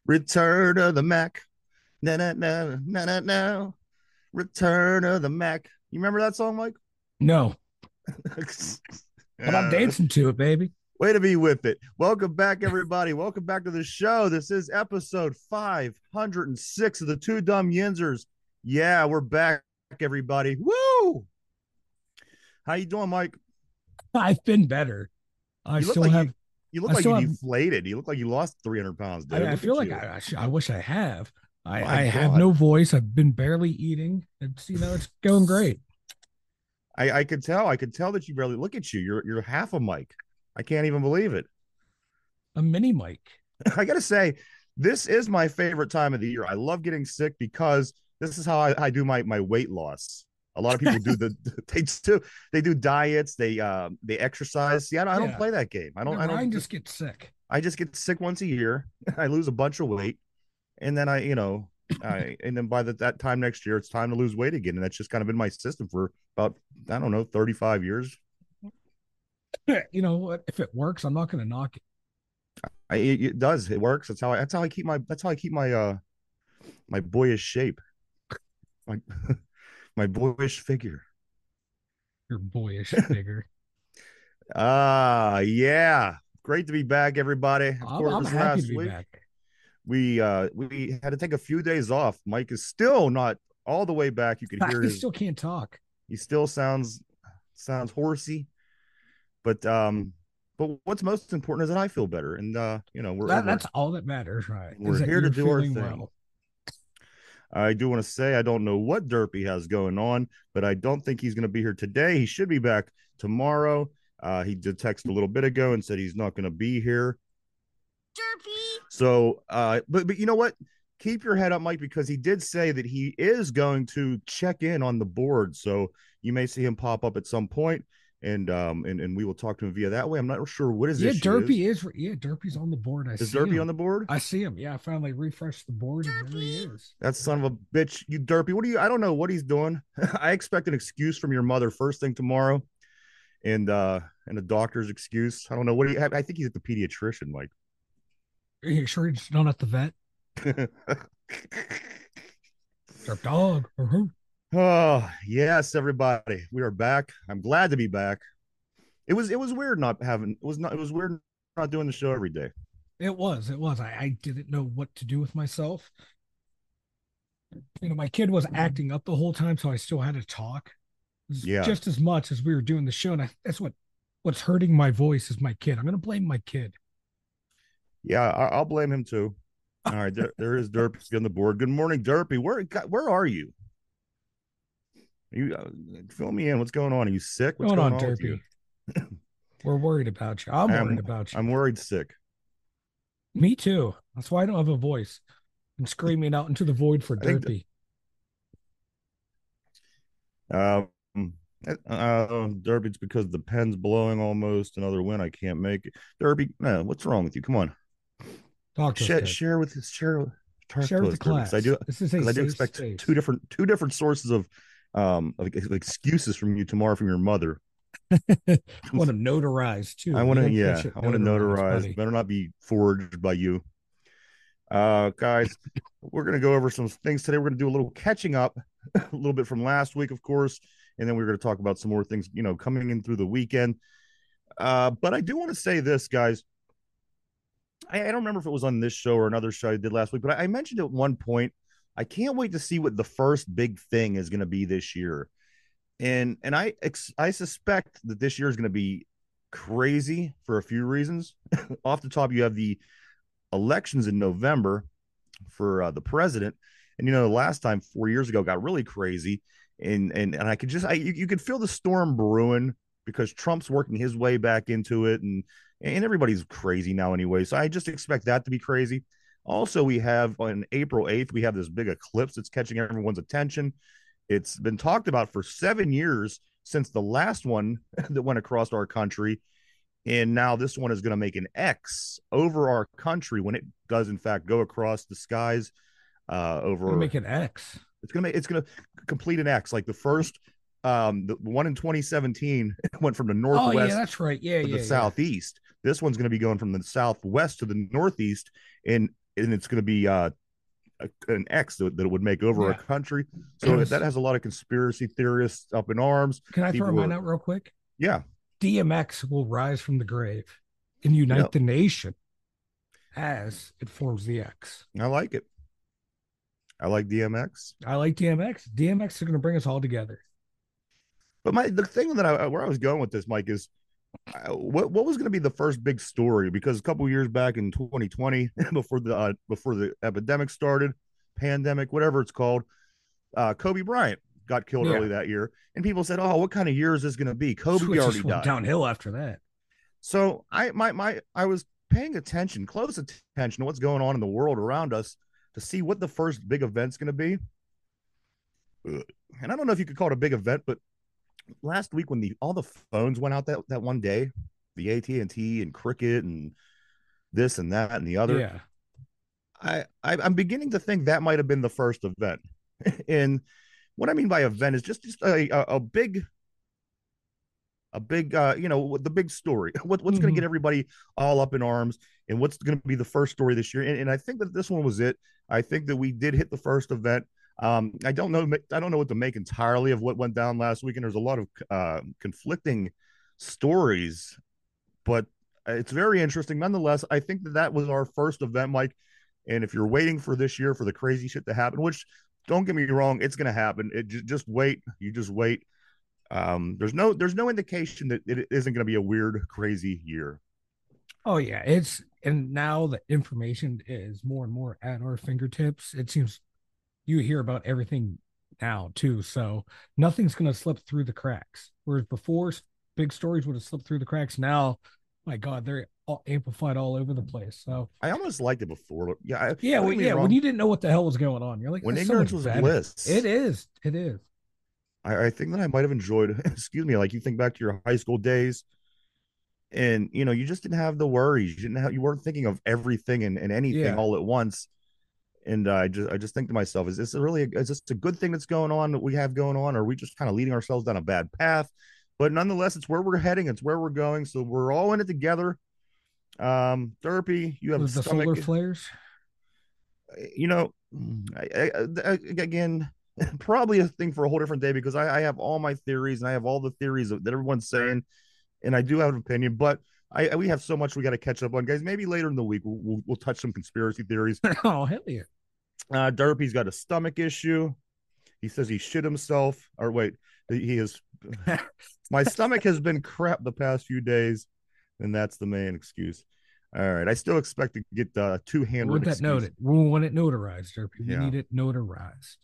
Return of the Mac. Na na na na na na. Return of the Mac. You remember that song, Mike? No, but I'm uh, dancing to it, baby. Way to be with it. Welcome back, everybody. Welcome back to the show. This is episode 506 of the Two Dumb Yinzers. Yeah, we're back, everybody. Woo! How you doing, Mike? I've been better. I You look still like have, you look I like still you have, deflated. You look like you lost 300 pounds, dude. I Look feel at like you. I wish I have. My I have God. no voice. I've been barely eating. It's going great. I could tell. I could tell that you barely look at you. You're half a Mike. I can't even believe it. A mini mic. I gotta say, this is my favorite time of the year. I love getting sick because this is how I do my weight loss. A lot of people do they do diets, they exercise. See, I don't Yeah. play that game. Ryan just gets sick. I just get sick once a year. I lose a bunch of weight, and then and then by that time next year, it's time to lose weight again, and that's just kind of been my system for about I don't know 35 years. You know what? If it works, I'm not going to knock it. It does. It works. That's how I keep my boyish shape. My my boyish figure. Your boyish figure. Yeah. Great to be back, everybody. Of I'm course, happy to last be week back. we had to take a few days off. Mike is still not all the way back. You could hear I his still can't talk. he still sounds horsey, but what's most important is that I feel better. And That's all that matters, right? Is we're that here to you're do our feeling thing. well. I do want to say I don't know what Derpy has going on, but I don't think he's going to be here today. He should be back tomorrow. He did text a little bit ago and said he's not going to be here. Derpy. So, but you know what? Keep your head up, Mike, because he did say that he is going to check in on the board. So you may see him pop up at some point, and we will talk to him via that way. I'm not sure what his issue is. Derpy's on the board. I Is see Derpy on him. the board? I see him. Yeah, I finally refreshed the board and there he is. That son of a bitch, you Derpy. What do you? I don't know what he's doing. I expect an excuse from your mother first thing tomorrow, and a doctor's excuse. I don't know what do you. I think he's at the pediatrician, Mike. Are you sure he's not at the vet? Derp dog. Oh yes, everybody, we are back. I'm glad to be back. It was weird not having. It was weird not doing the show every day. It was. I didn't know what to do with myself. My kid was acting up the whole time, so I still had to talk Yeah, just as much as we were doing the show. And that's what's hurting my voice is my kid. I'm going to blame my kid. yeah, I'll blame him too. All right, there is Derpy on the board. Good morning, Derpy. Where are you? You fill me in. What's going on? Are you sick? What's Going going on, on with you? Derpy? We're worried about you. I'm worried I'm about you. I'm worried sick. Me too. That's why I don't have a voice. I'm screaming out into the void for I think Derpy. um Derby, it's because the pen's blowing almost. Another win. I can't make it. Derby, no, what's wrong with you? Come on. Talk to us, Derp. Share talk Share to with the us, Derby. class. This is a Because I do safe expect space. two different sources of excuses from you tomorrow from your mother. Want to notarize too. I We want to like that yeah, shit I want to notarized, notarize. buddy. Better not be forged by you. Guys, we're gonna go over some things today. We're gonna do a little catching up, a little bit from last week, of course, and then we're gonna talk about some more things, coming in through the weekend. But I do want to say this, guys. I don't remember if it was on this show or another show I did last week, but I mentioned at one point. I can't wait to see what the first big thing is going to be this year, and I suspect that this year is going to be crazy for a few reasons. Off the top, you have the elections in November for the president, and the last time 4 years ago got really crazy, and I could you could feel the storm brewing because Trump's working his way back into it, and everybody's crazy now anyway. So I just expect that to be crazy. Also, we have on April 8th, we have this big eclipse that's catching everyone's attention. It's been talked about for 7 years since the last one that went across our country. And now this one is going to make an X over our country when it does, in fact, go across the skies Gonna over. make an X. It's gonna complete an X. Like the first, the one in 2017 went from the Oh yeah, northwest that's right. Yeah, to the yeah, yeah. southeast. This one's going to be going from the southwest to the northeast, and and it's going to be an X that would make over a Yeah. country. So that has a lot of conspiracy theorists up in arms. Can I throw People mine are, out real quick? yeah, DMX will rise from the grave and you unite know, the nation as it forms the X. I like it. I like DMX. I like DMX. DMX is going to bring us all together. But the thing that where I was going with this, Mike, is what was going to be the first big story? Because a couple years back in 2020, before the epidemic started, pandemic, whatever it's called, Kobe Bryant got killed Yeah. early that year, and people said, "Oh, what kind of year is this going to be?" Kobe Switch already just went died. downhill after that. So I was paying attention, close attention to what's going on in the world around us to see what the first big event's going to be. And I don't know if you could call it a big event, but last week when the all the phones went out that one day, the AT&T and Cricket and this and that and the other, Yeah. I'm beginning to think that might have been the first event. And what I mean by event is just a big the big story. What's going to get everybody all up in arms, and what's going to be the first story this year. And I think that this one was it. I think that we did hit the first event. I don't know what to make entirely of what went down last week, and there's a lot of conflicting stories, but it's very interesting nonetheless. I think that was our first event, Mike. And if you're waiting for this year for the crazy shit to happen, which don't get me wrong, it's going to happen. It just wait. You just wait. There's no indication that it isn't going to be a weird, crazy year. Oh yeah, it's and now the information is more and more at our fingertips. It seems you hear about everything now too, so nothing's going to slip through the cracks. Whereas before, big stories would have slipped through the cracks. Now, my God, they're all amplified all over the place. So I almost liked it before. Yeah, yeah, don't well, get me yeah. When wrong. you didn't know what the hell was going on, you're like, When that's so ignorance much was better. It bliss, is. It is. I think that I might have enjoyed. Excuse me, like you think back to your high school days, and you just didn't have the worries. You weren't thinking of everything and anything Yeah. all at once. And I just think to myself, is this a good thing that's going on that we have going on, or are we just kind of leading ourselves down a bad path? But nonetheless, it's where we're heading, it's where we're going, so we're all in it together. Derpy, you have The solar stomach, flares. you know, again, probably a thing for a whole different day, because I have all my theories and I have all the theories that everyone's saying, and I do have an opinion, but we have so much we got to catch up on, guys. Maybe later in the week we'll touch some conspiracy theories. Oh hell yeah. Derpy's got a stomach issue. He says he shit himself, or wait, he is. My stomach has been crap the past few days, and that's the main excuse. All right, I still expect to get two We handwritten want that excuses. noted. We want it notarized, Derpy. We Yeah. need it notarized.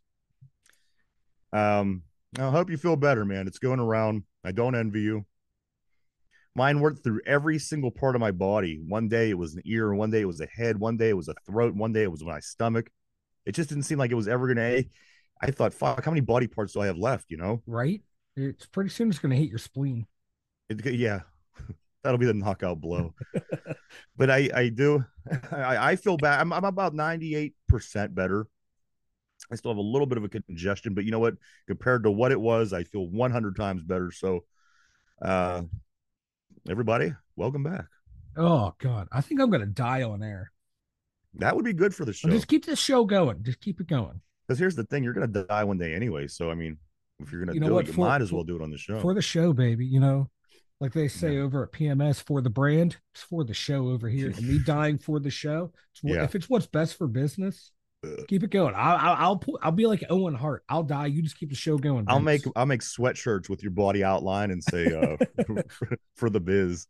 I hope you feel better, man. It's going around. I don't envy you. Mine went through every single part of my body. One day it was an ear, one day it was a head, one day it was a throat, one day it was my stomach. It just didn't seem like it was ever gonna. I thought, fuck, how many body parts do I have left? Right? It's pretty soon it's gonna hit your spleen. Yeah, that'll be the knockout blow. But I do. I feel bad. I'm about 98% better. I still have a little bit of a congestion, but you know what? Compared to what it was, I feel 100 times better. So, uh, everybody, welcome back. Oh God. I think I'm gonna die on air. That would be good for the Well, show. just keep this show going. Just keep it going. Because here's the thing: you're gonna die one day anyway. So, I mean, if you're gonna You know do it, what? you might as well do it on the show. For the show, baby. You know, like they Yeah. say over at PMS, for the brand, it's for the show over here. And me dying for the show. Yeah. If it's what's best for business, keep it going. I'll be like Owen Hart. I'll die. You just keep the show going. I'll Vince. make sweatshirts with your body outline and say for the biz.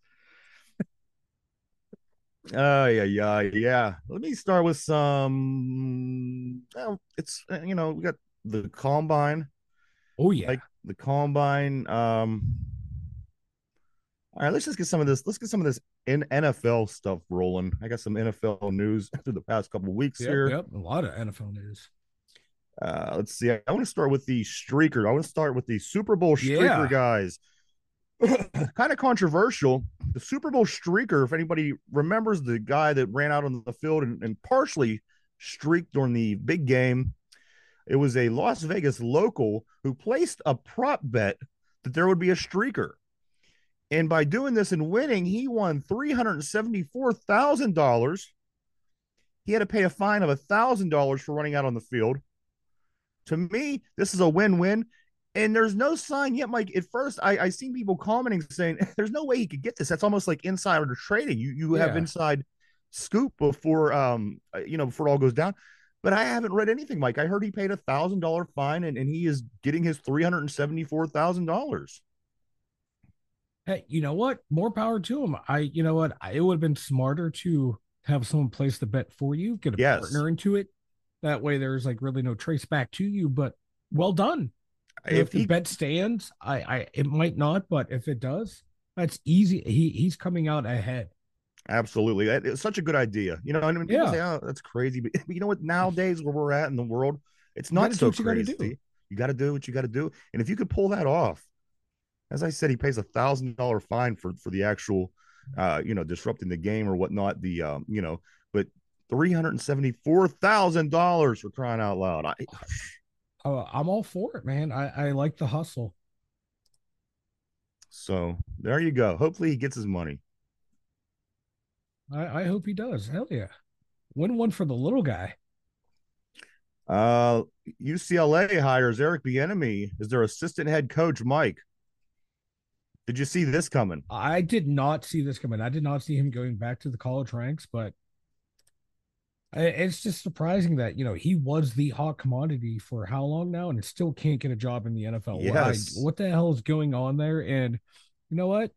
Yeah. Let me start with some. Well, it's we got the combine, Oh yeah. like the combine. All right, let's just get some of this. Let's get some of this in NFL stuff rolling. I got some NFL news through the past couple of weeks here. Yep. A lot of NFL news. Let's see. I want to start with the streaker. I want to start with the Super Bowl streaker Yeah. guys. Kind of controversial. The Super Bowl streaker, if anybody remembers the guy that ran out on the field and partially streaked during the big game, it was a Las Vegas local who placed a prop bet that there would be a streaker. And by doing this and winning, he won $374,000. He had to pay a fine of $1,000 for running out on the field. To me, this is a win-win. And there's no sign yet, Mike. At first, I seen people commenting saying there's no way he could get this. That's almost like insider trading. You have Yeah. inside scoop before before it all goes down. But I haven't read anything, Mike. I heard he paid $1,000 fine and he is getting his $374,000. Hey, you know what? More power to him. You know what? It would have been smarter to have someone place the bet for you, get a Yes. partner into it. That way, there's like really no trace back to you. But well done. You know, If if the he bet stands, it might not, but if it does, that's easy. He's coming out ahead. absolutely, it's such a good idea. And when people Yeah, say, "Oh, that's crazy," but you know what? Nowadays, where we're at in the world, it's you got not to do so what you got to do. crazy. You got to do what you got to do, and if you could pull that off, as I said, he pays $1,000 fine for the actual, disrupting the game or whatnot. But $374,000 for crying out loud. I'm all for it, man. I like the hustle. So there you go. Hopefully he gets his money. I hope he does. Hell yeah, win one for the little guy. Uh, UCLA hires Eric Bieniemy as their assistant head coach, Mike. Did you see this coming? I did not see this coming. I did not see him going back to the college ranks, but it's just surprising that he was the hot commodity for how long now, and still can't get a job in the NFL. Yes, What the hell is going on there? And you know what?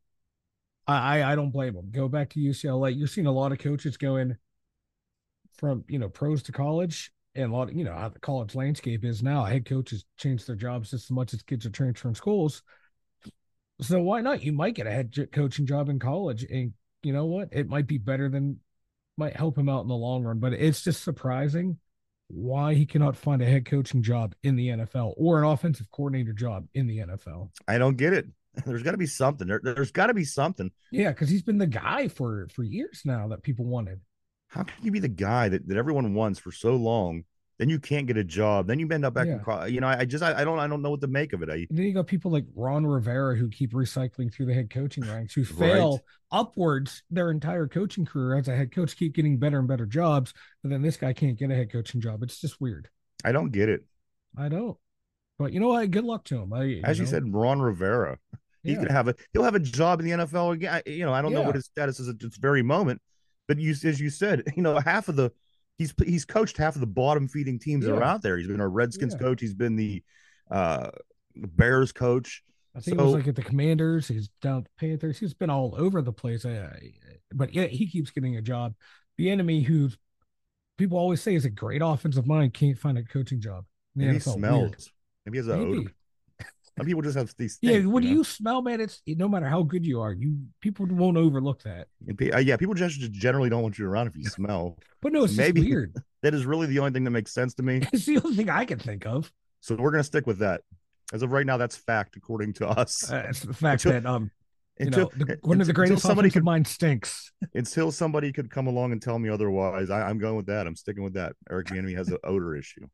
I don't blame him. Go back to UCLA. You're seeing a lot of coaches going from pros to college, and a lot of how the college landscape is now. Head coaches change their jobs just as much as kids are transferring schools. So why not? You might get a head coaching job in college, and you know what? It might be better than might help him out in the long run. But it's just surprising why he cannot find a head coaching job in the NFL or an offensive coordinator job in the NFL. I don't get it. There's got to be something. There's got to be something. Yeah, because he's been the guy for years now that people wanted. How can you be the guy that everyone wants for so long? Then you can't get a job. Then you end up back in Yeah. college. I don't know what to make of it. And then you got people like Ron Rivera who keep recycling through the head coaching ranks, who Right. fail upwards their entire coaching career as a head coach, keep getting better and better jobs, but then this guy can't get a head coaching job. It's just weird. I don't get it. I don't. But you know what? Good luck to him. As you said, Ron Rivera, Yeah, he'll have a job in the NFL again. I don't know what yeah, his status is at this very moment, but as you said, half of the he's coached half of the bottom feeding teams that are yeah, out there. He's been a Redskins yeah. coach. He's been the uh, Bears coach. I think it was So like at the Commanders. He's down at the Panthers. He's been all over the place. But yeah, he keeps getting a job. The enemy, who people always say is a great offensive mind, can't find a coaching job in the maybe he NFL. Weird. smells. Maybe he has a odor. Maybe. Some people just have these Yeah, things, what do you smell, man? It's no matter how good you are, you people won't overlook that. Yeah, people just generally don't want you around if you smell. But no, So it's just maybe weird. that is really the only thing that makes sense to me. It's the only thing I can think of. So we're gonna stick with that. As of right now, that's fact according to us. It's the fact Until that until one of the until greatest somebody offensive could minds stinks. until somebody could come along and tell me otherwise. I'm going with that. I'm sticking with that. Eric Bieniemy has an odor issue.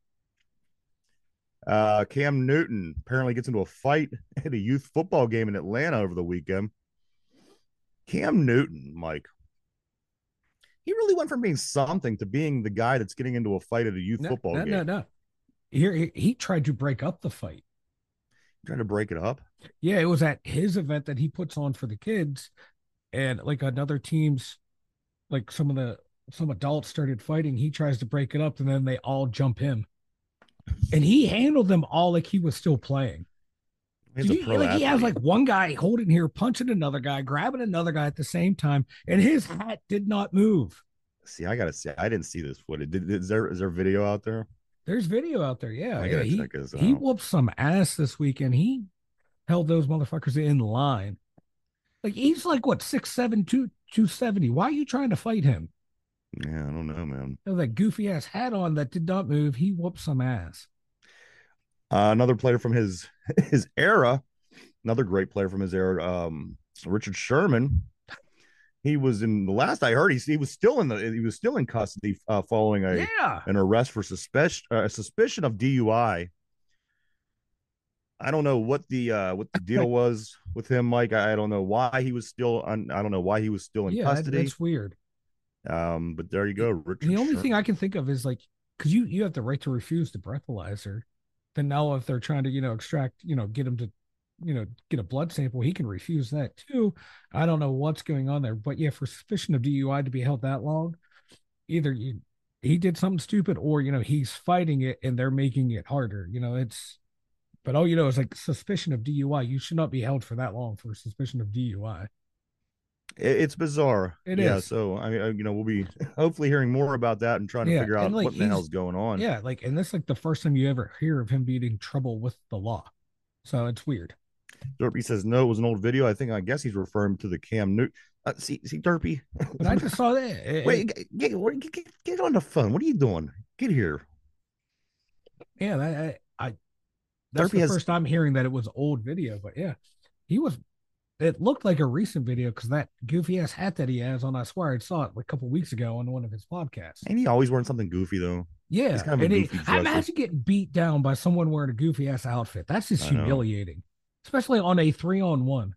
Cam Newton apparently gets into a fight at a youth football game in Atlanta over the weekend. Cam Newton, Mike, he really went from being something to being the guy that's getting into a fight at a youth No, football no, no, game. no. Here he tried to break up the fight. Trying to break it up. Yeah, it was at his event that he puts on for the kids, and like another team's, like some adults started fighting. He tries to break it up, and then they all jump him, and he handled them all like he was still playing. He's Did a you pro like he has athlete. like one guy holding here, punching another guy, grabbing another guy at the same time, and his hat did not move. See, I gotta say, I didn't see this footage. Is there video out there? There's video out there. Yeah, I yeah. gotta He check this he out. whooped some ass this weekend. He held those motherfuckers in line. Like he's like what 6'7", 270. Why are you trying to fight him? Yeah, I don't know, man. That goofy ass hat on that did not move. He whooped some ass. Another player from his his era, another great player from his era, Richard Sherman. He was in the last I heard. He was still in custody following a Yeah. an arrest for suspicion of DUI. I don't know what the deal was with him, Mike. I don't know why he was still I don't know why he was still in Yeah, custody. that's weird. But there you go, The Richard only thing I Sherman. can think of is like, because you have the right to refuse the breathalyzer. Then now, if they're trying to extract, get him to get a blood sample, he can refuse that too. I don't know what's going on there, but yeah, for suspicion of DUI to be held that long, either he did something stupid, or he's fighting it and they're making it harder. It's but all is like suspicion of DUI. You should not be held for that long for suspicion of DUI. It's bizarre. It Yeah. is. So we'll be hopefully hearing more about that and trying to Yeah, figure and out like what in the hell's going on. and this is like the first time you ever hear of him being in trouble with the law. So it's weird. Derpy says no, it was an old video. I guess he's referring to the Cam Newton. See, Derpy. But I just saw that. Wait, get on the phone. What are you doing? Get here. Yeah, that's Derpy the has first time hearing that it was old video. But yeah, he was. It looked like a recent video because that goofy ass hat that he has on. I swear I saw it like a couple weeks ago on one of his podcasts. and he always wearing something goofy though. He's Yeah, kind of a and goofy I dresser. imagine getting beat down by someone wearing a goofy ass outfit. That's just I know. humiliating, especially on a 3-on-1.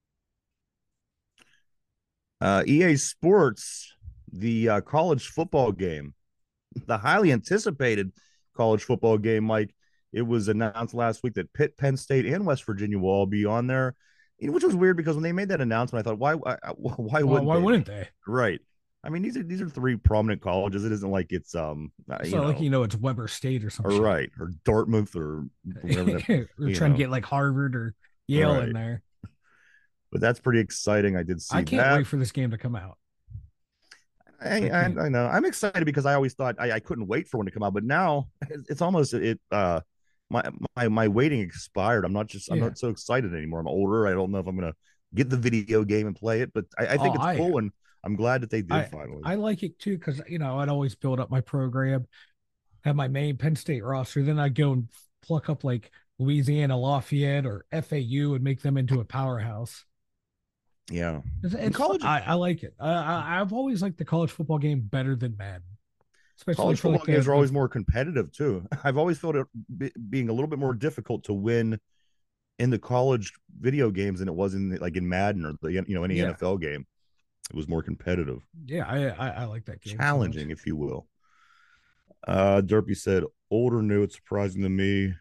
EA Sports, the college football game, the highly anticipated college football game, Mike. It was announced last week that Pitt, Penn State, and West Virginia will all be on there, which was weird because when they made that announcement, I thought, why Well, wouldn't why they wouldn't be? they? Right. I mean, these are three prominent colleges. It isn't like it's It's not like it's Weber State or some or shit. right, or Dartmouth or whatever that, We're trying to get like Harvard or Yale in right. there. But that's pretty exciting. I did I see can't that. wait for this game to come out. I, I I, can't. I know. I'm excited because I always thought I couldn't wait for one to come out, but now it's almost it. My my waiting expired. I'm Yeah. not so excited anymore. I'm older. I don't know if I'm gonna get the video game and play it, but I Oh, think it's cool, and I'm glad that they did I finally. I like it too because I'd always build up my program, have my main Penn State roster, then I'd go and pluck up like Louisiana Lafayette or FAU and make them into a powerhouse. Yeah, and It's fun. I like it. I've always liked the college football game better than Madden, especially college for like football games are the always more competitive too. I've always felt it being a little bit more difficult to win in the college video games than it was in like in Madden or any yeah NFL game. It was more competitive, yeah I like that game so much. challenging, if you will. Derpy said, "Old or new, it's surprising to me."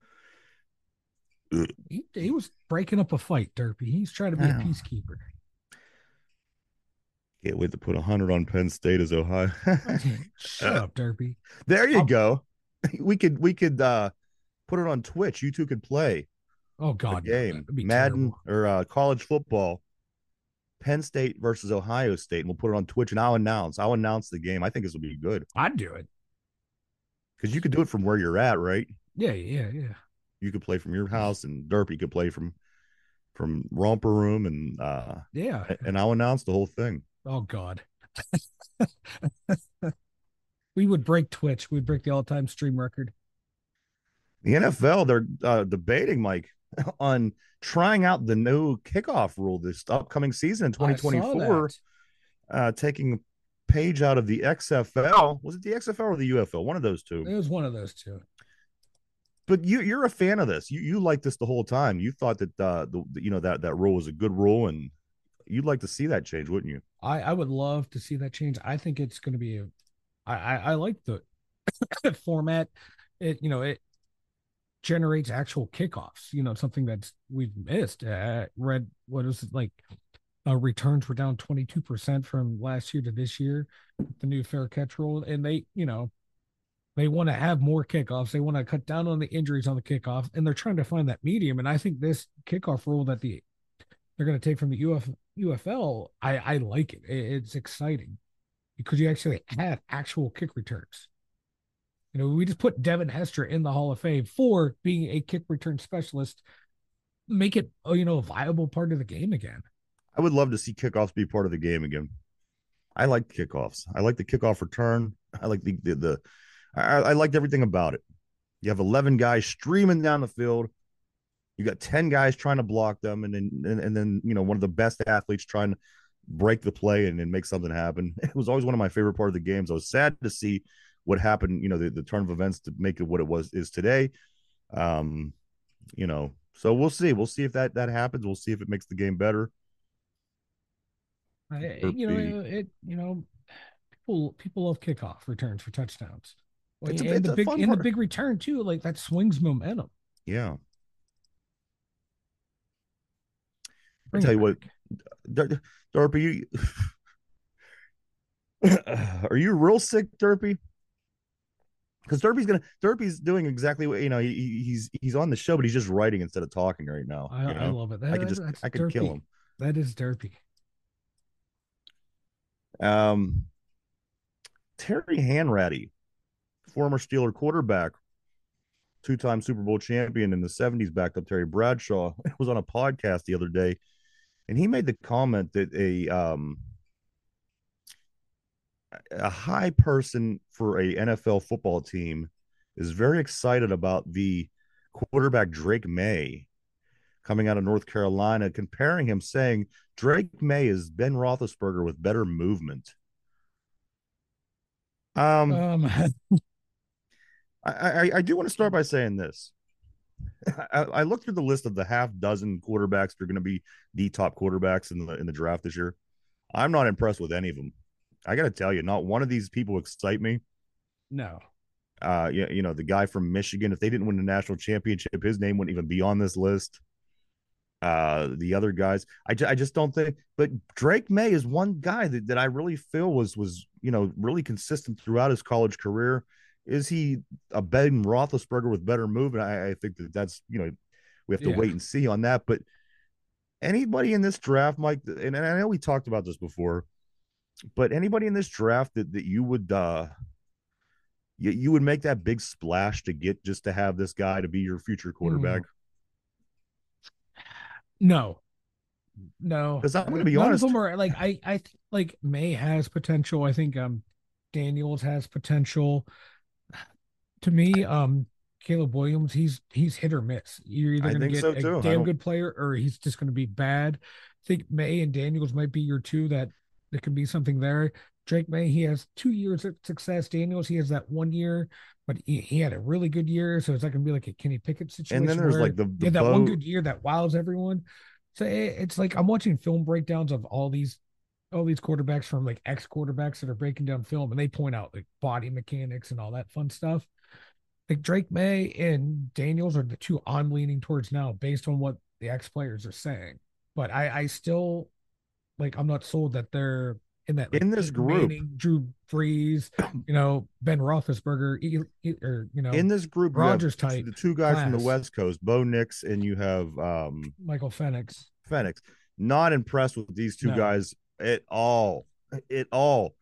He was breaking up a fight, Derpy. He's trying to be a Can't peacekeeper. wait to put 100 on Penn State as Ohio. Shut up, Derpy. There you I'll, go. We could put it on Twitch. You two could play oh a God, no, game, that'd be Madden terrible. or college football, Penn State versus Ohio State, and we'll put it on Twitch. And I'll announce the game. I think this will be good I'd do it. because you could do it from where you're at, right? Yeah. You could play from your house, and Derpy could play from Romper Room, Yeah. and I'll announce the whole thing. Oh God. We would break Twitch. We'd break the all-time stream record. The NFL, they're debating, Mike, on trying out the new kickoff rule this upcoming season in I saw 2024, that. taking a page out of the XFL. Was it the XFL or the UFL? One of those two. It was one of those two. But you're a fan of this. You liked this the whole time. You thought that that rule was a good rule, and you'd like to see that change, wouldn't you? I would love to see that change. I think it's going to be I like the format. It generates actual kickoffs. Something that's we've missed. Read what is it like? Returns were down 22% from last year to this year. The new fair catch rule, and they want to have more kickoffs. They want to cut down on the injuries on the kickoff, and they're trying to find that medium. And I think this kickoff rule that they're going to take from the UFL, I like it. It's exciting because you actually have actual kick returns. We just put Devin Hester in the Hall of Fame for being a kick return specialist. Make it, a viable part of the game again. I would love to see kickoffs be part of the game again. I like kickoffs. I like the kickoff return. I like I liked everything about it. You have 11 guys streaming down the field. You got 10 guys trying to block them, and then one of the best athletes trying to break the play and make something happen. It was always one of my favorite part of the games. I was sad to see what happened, the turn of events to make it what it is today. Um, so we'll see. We'll see if that happens. We'll see if it makes the game better. I, Or you know, be it, you know, people love kickoff returns for touchdowns. Well, It's a fun the part. big return too, like that swings momentum. Yeah. I Bring tell it you what, back. Derpy, are you real sick, Derpy? Because Derpy's doing exactly what he's on the show, but he's just writing instead of talking right now. I love it. That's I could kill derpy. him. That is derpy. Um, Terry Hanratty, former Steeler quarterback, two-time Super Bowl champion in the '70s, backed up Terry Bradshaw, was on a podcast the other day, and he made the comment that a high person for a NFL football team is very excited about the quarterback Drake May coming out of North Carolina, comparing him, saying Drake May is Ben Roethlisberger with better movement. Um, Um, I do want to start by saying this. I looked through the list of the half dozen quarterbacks that are going to be the top quarterbacks in the draft this year. I'm not impressed with any of them. I got to tell you, not one of these people excite me. no. The guy from Michigan, if they didn't win the national championship, his name wouldn't even be on this list. The other guys, I just don't think. But Drake May is one guy that I really feel was really consistent throughout his college career. Is he a Ben Roethlisberger with better movement? I think that's we have to Yeah. wait and see on that. But anybody in this draft, Mike, and I know we talked about this before, but anybody in this draft that you would you would make that big splash to get just to have this guy to be your future quarterback? Mm, no. No. Because I'm going to be None of honest, them are like like May has potential. I think Daniels has potential. To me, Caleb Williams, he's hit or miss. You're either I going to think get so a too. I damn don't. good player or he's just going to be bad. I think May and Daniels might be your two that there could be something there. Drake May, he has 2 years of success. Daniels, he has that 1 year, but he had a really good year. So it's not going to be like a Kenny Pickett And then situation there's where like the he the had that one boat, good year that wows everyone. So it's like I'm watching film breakdowns of all these quarterbacks from like ex quarterbacks that are breaking down film and they point out like body mechanics and all that fun stuff. Like Drake May and Daniels are the two I'm leaning towards now based on what the ex players are saying. But I still like I'm not sold that they're in that like in this Peyton group. Manning, Drew Brees, Ben Roethlisberger, or In this group, you have Rogers type the two guys from the class. West Coast, Bo Nix, and you have Michael Penix. Phoenix. Not impressed with these two No. guys at all. At all.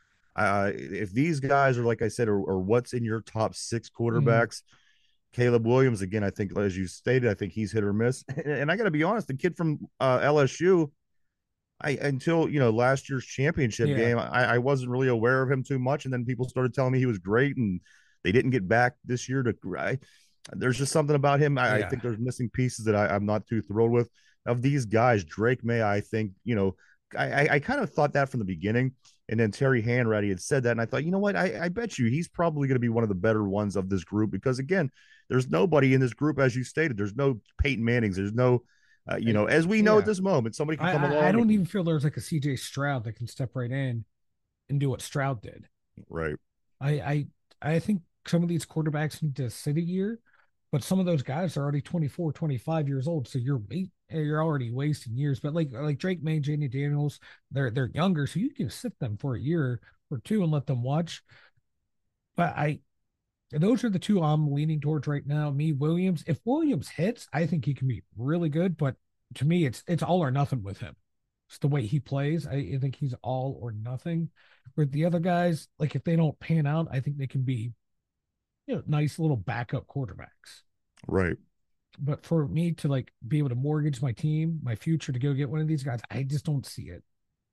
If these guys are, like I said, are what's in your top six Mm, quarterbacks, Caleb Williams, again, I think, as you stated, I think he's hit or miss. And I got to be honest, the kid from LSU, until last year's championship yeah. game, I wasn't really aware of him too much, and then people started telling me he was great, and they didn't get back this year to. There's just something about him. I Yeah. think there's missing pieces that I'm not too thrilled with. Of these guys, Drake May, I think I kind of thought that from the beginning, and then Terry Hanratty had said that, and I thought, you know what, I bet you he's probably going to be one of the better ones of this group because again, there's nobody in this group as you stated. There's no Peyton Mannings. There's no as we know at Yeah. this moment, somebody can come I along don't and even feel there's like a CJ Stroud that can step right in and do what Stroud did. right. I I I think some of these quarterbacks need to sit a year, but some of those guys are already 24, 25 years old. So you're already wasting years. But like Drake May, Janie Daniels, they're younger, so you can sit them for a year or two and let them watch. But I those are the two I'm leaning towards right now. Me, Williams. If Williams hits, I think he can be really good. But to me, it's all or nothing with him. It's the way he plays. I think he's all or nothing. Where the other guys, like if they don't pan out, I think they can be nice little backup quarterbacks. Right. But for me to like be able to mortgage my team, my future to go get one of these guys, I just don't see it.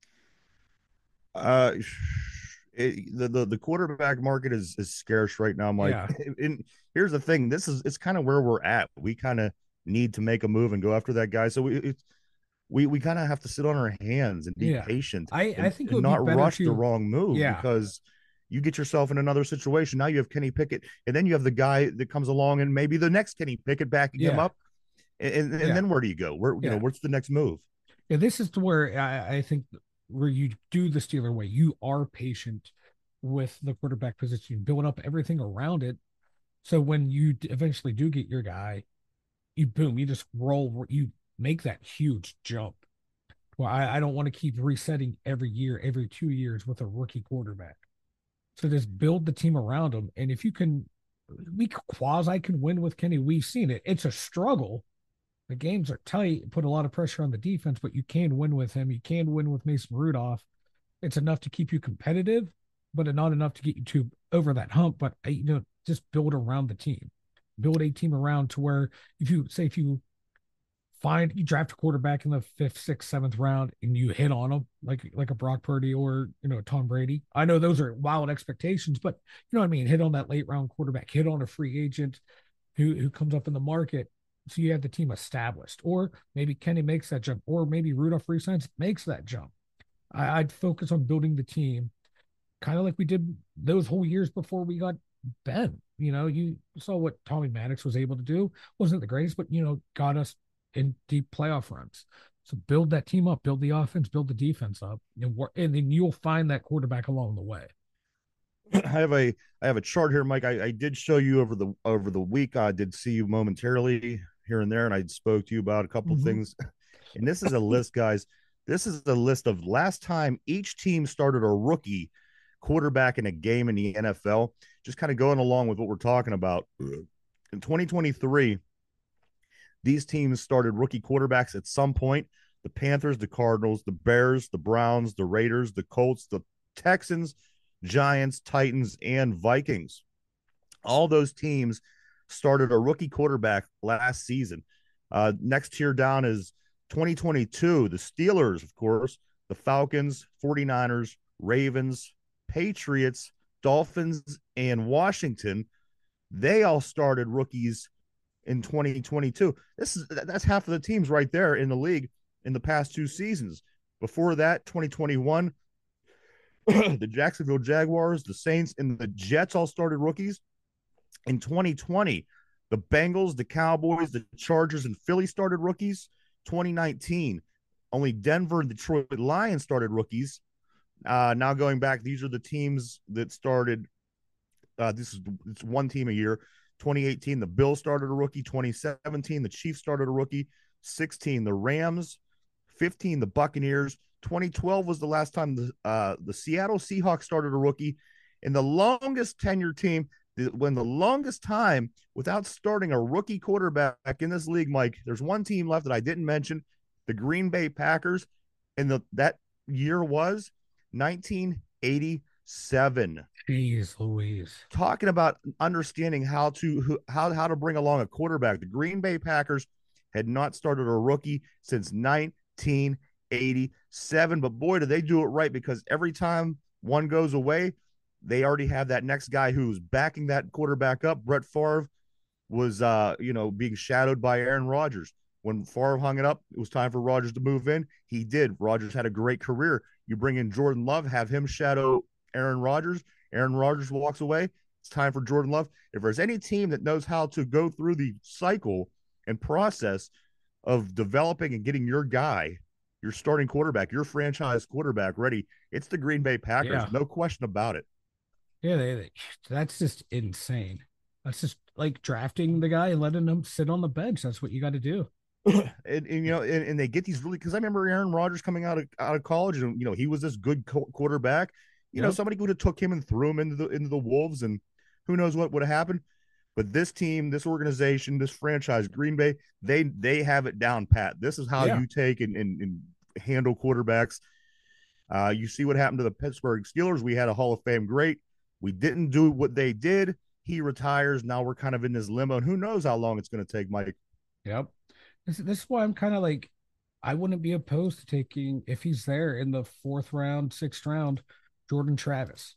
Uh, the quarterback market is scarce right now, Mike. Yeah, And here's the thing: it's kind of where we're at. We kind of need to make a move and go after that guy. So we kind of have to sit on our hands and be yeah. patient I think it and would be not better rush the to, wrong move yeah, because you get yourself in another situation. Now you have Kenny Pickett, and then you have the guy that comes along and maybe the next Kenny Pickett backing him yeah, up. And yeah, then where do you go? yeah, What's the next move? yeah. This is to where I think where you do the Steeler way. You are patient. with the quarterback position, build up everything around it. So when you eventually do get your guy, you boom, you just roll, you make that huge jump. Well, I don't want to keep resetting every year, every 2 years with a rookie quarterback. So just build the team around him. And if you can, we quasi can win with Kenny. We've seen it. It's a struggle. The games are tight, put a lot of pressure on the defense, but you can win with him. You can win with Mason Rudolph. It's enough to keep you competitive, but not enough to get you to over that hump. But just build around the team, build a team around to where if you find you draft a quarterback in the fifth, sixth, seventh round and you hit on them like a Brock Purdy or Tom Brady. I know those are wild expectations, but you know what I mean. Hit on that late round quarterback, hit on a free agent who comes up in the market. So you have the team established, or maybe Kenny makes that jump, or maybe Rudolph resigns, makes that jump. I'd focus on building the team, kind of like we did those whole years before we got Ben. You saw what Tommy Maddox was able to do. Wasn't the greatest, but got us in deep playoff runs. So build that team up, build the offense, build the defense up, and then you'll find that quarterback along the way. I have a chart here, Mike. I did show you over the week. I did see you momentarily here and there, and I spoke to you about a couple things. And this is a list, guys. This is the list of last time each team started a rookie quarterback in a game in the NFL. Just kind of going along with what we're talking about. In 2023, these teams started rookie quarterbacks at some point. The Panthers, the Cardinals, the Bears, the Browns, the Raiders, the Colts, the Texans, Giants, Titans, and Vikings. All those teams started a rookie quarterback last season. Next tier down is 2022. The Steelers, of course, the Falcons, 49ers, Ravens, Patriots, Dolphins, and Washington. They all started rookies in 2022. That's half of the teams right there in the league in the past 2 seasons. Before that, 2021, the Jacksonville Jaguars, the Saints, and the Jets all started rookies. In 2020, the Bengals, the Cowboys, the Chargers, and Philly started rookies. 2019, only Denver and Detroit Lions started rookies. Now going back, these are the teams that started. It's one team a year. 2018, the Bills started a rookie. 2017, the Chiefs started a rookie. 16, the Rams. 15, the Buccaneers. 2012 was the last time the Seattle Seahawks started a rookie. And the longest tenure team, when the longest time without starting a rookie quarterback in this league, Mike, there's one team left that I didn't mention, the Green Bay Packers. And that year was 1987. Jeez Louise. Talking about understanding how to bring along a quarterback. The Green Bay Packers had not started a rookie since 1987. But boy, do they do it right, because every time one goes away, they already have that next guy who's backing that quarterback up. Brett Favre was being shadowed by Aaron Rodgers. When Favre hung it up, it was time for Rodgers to move in. He did. Rodgers had a great career. You bring in Jordan Love, have him shadow Aaron Rodgers. Aaron Rodgers walks away. It's time for Jordan Love. If there's any team that knows how to go through the cycle and process of developing and getting your guy, your starting quarterback, your franchise quarterback ready, it's the Green Bay Packers. Yeah. No question about it. Yeah, that's just insane. That's just like drafting the guy and letting him sit on the bench. That's what you got to do. and they get these really, because I remember Aaron Rodgers coming out of college, and he was this good quarterback. Somebody could have took him and threw him into the Wolves, and who knows what would have happened. But this team, this organization, this franchise, Green Bay, they have it down pat. This is how you take and handle quarterbacks. You see what happened to the Pittsburgh Steelers. We had a Hall of Fame great. We didn't do what they did. He retires. Now we're kind of in this limbo, and who knows how long it's going to take, Mike. Yep. This is why I'm kind of like, I wouldn't be opposed to taking, if he's there in the 4th round, 6th round, Jordan Travis.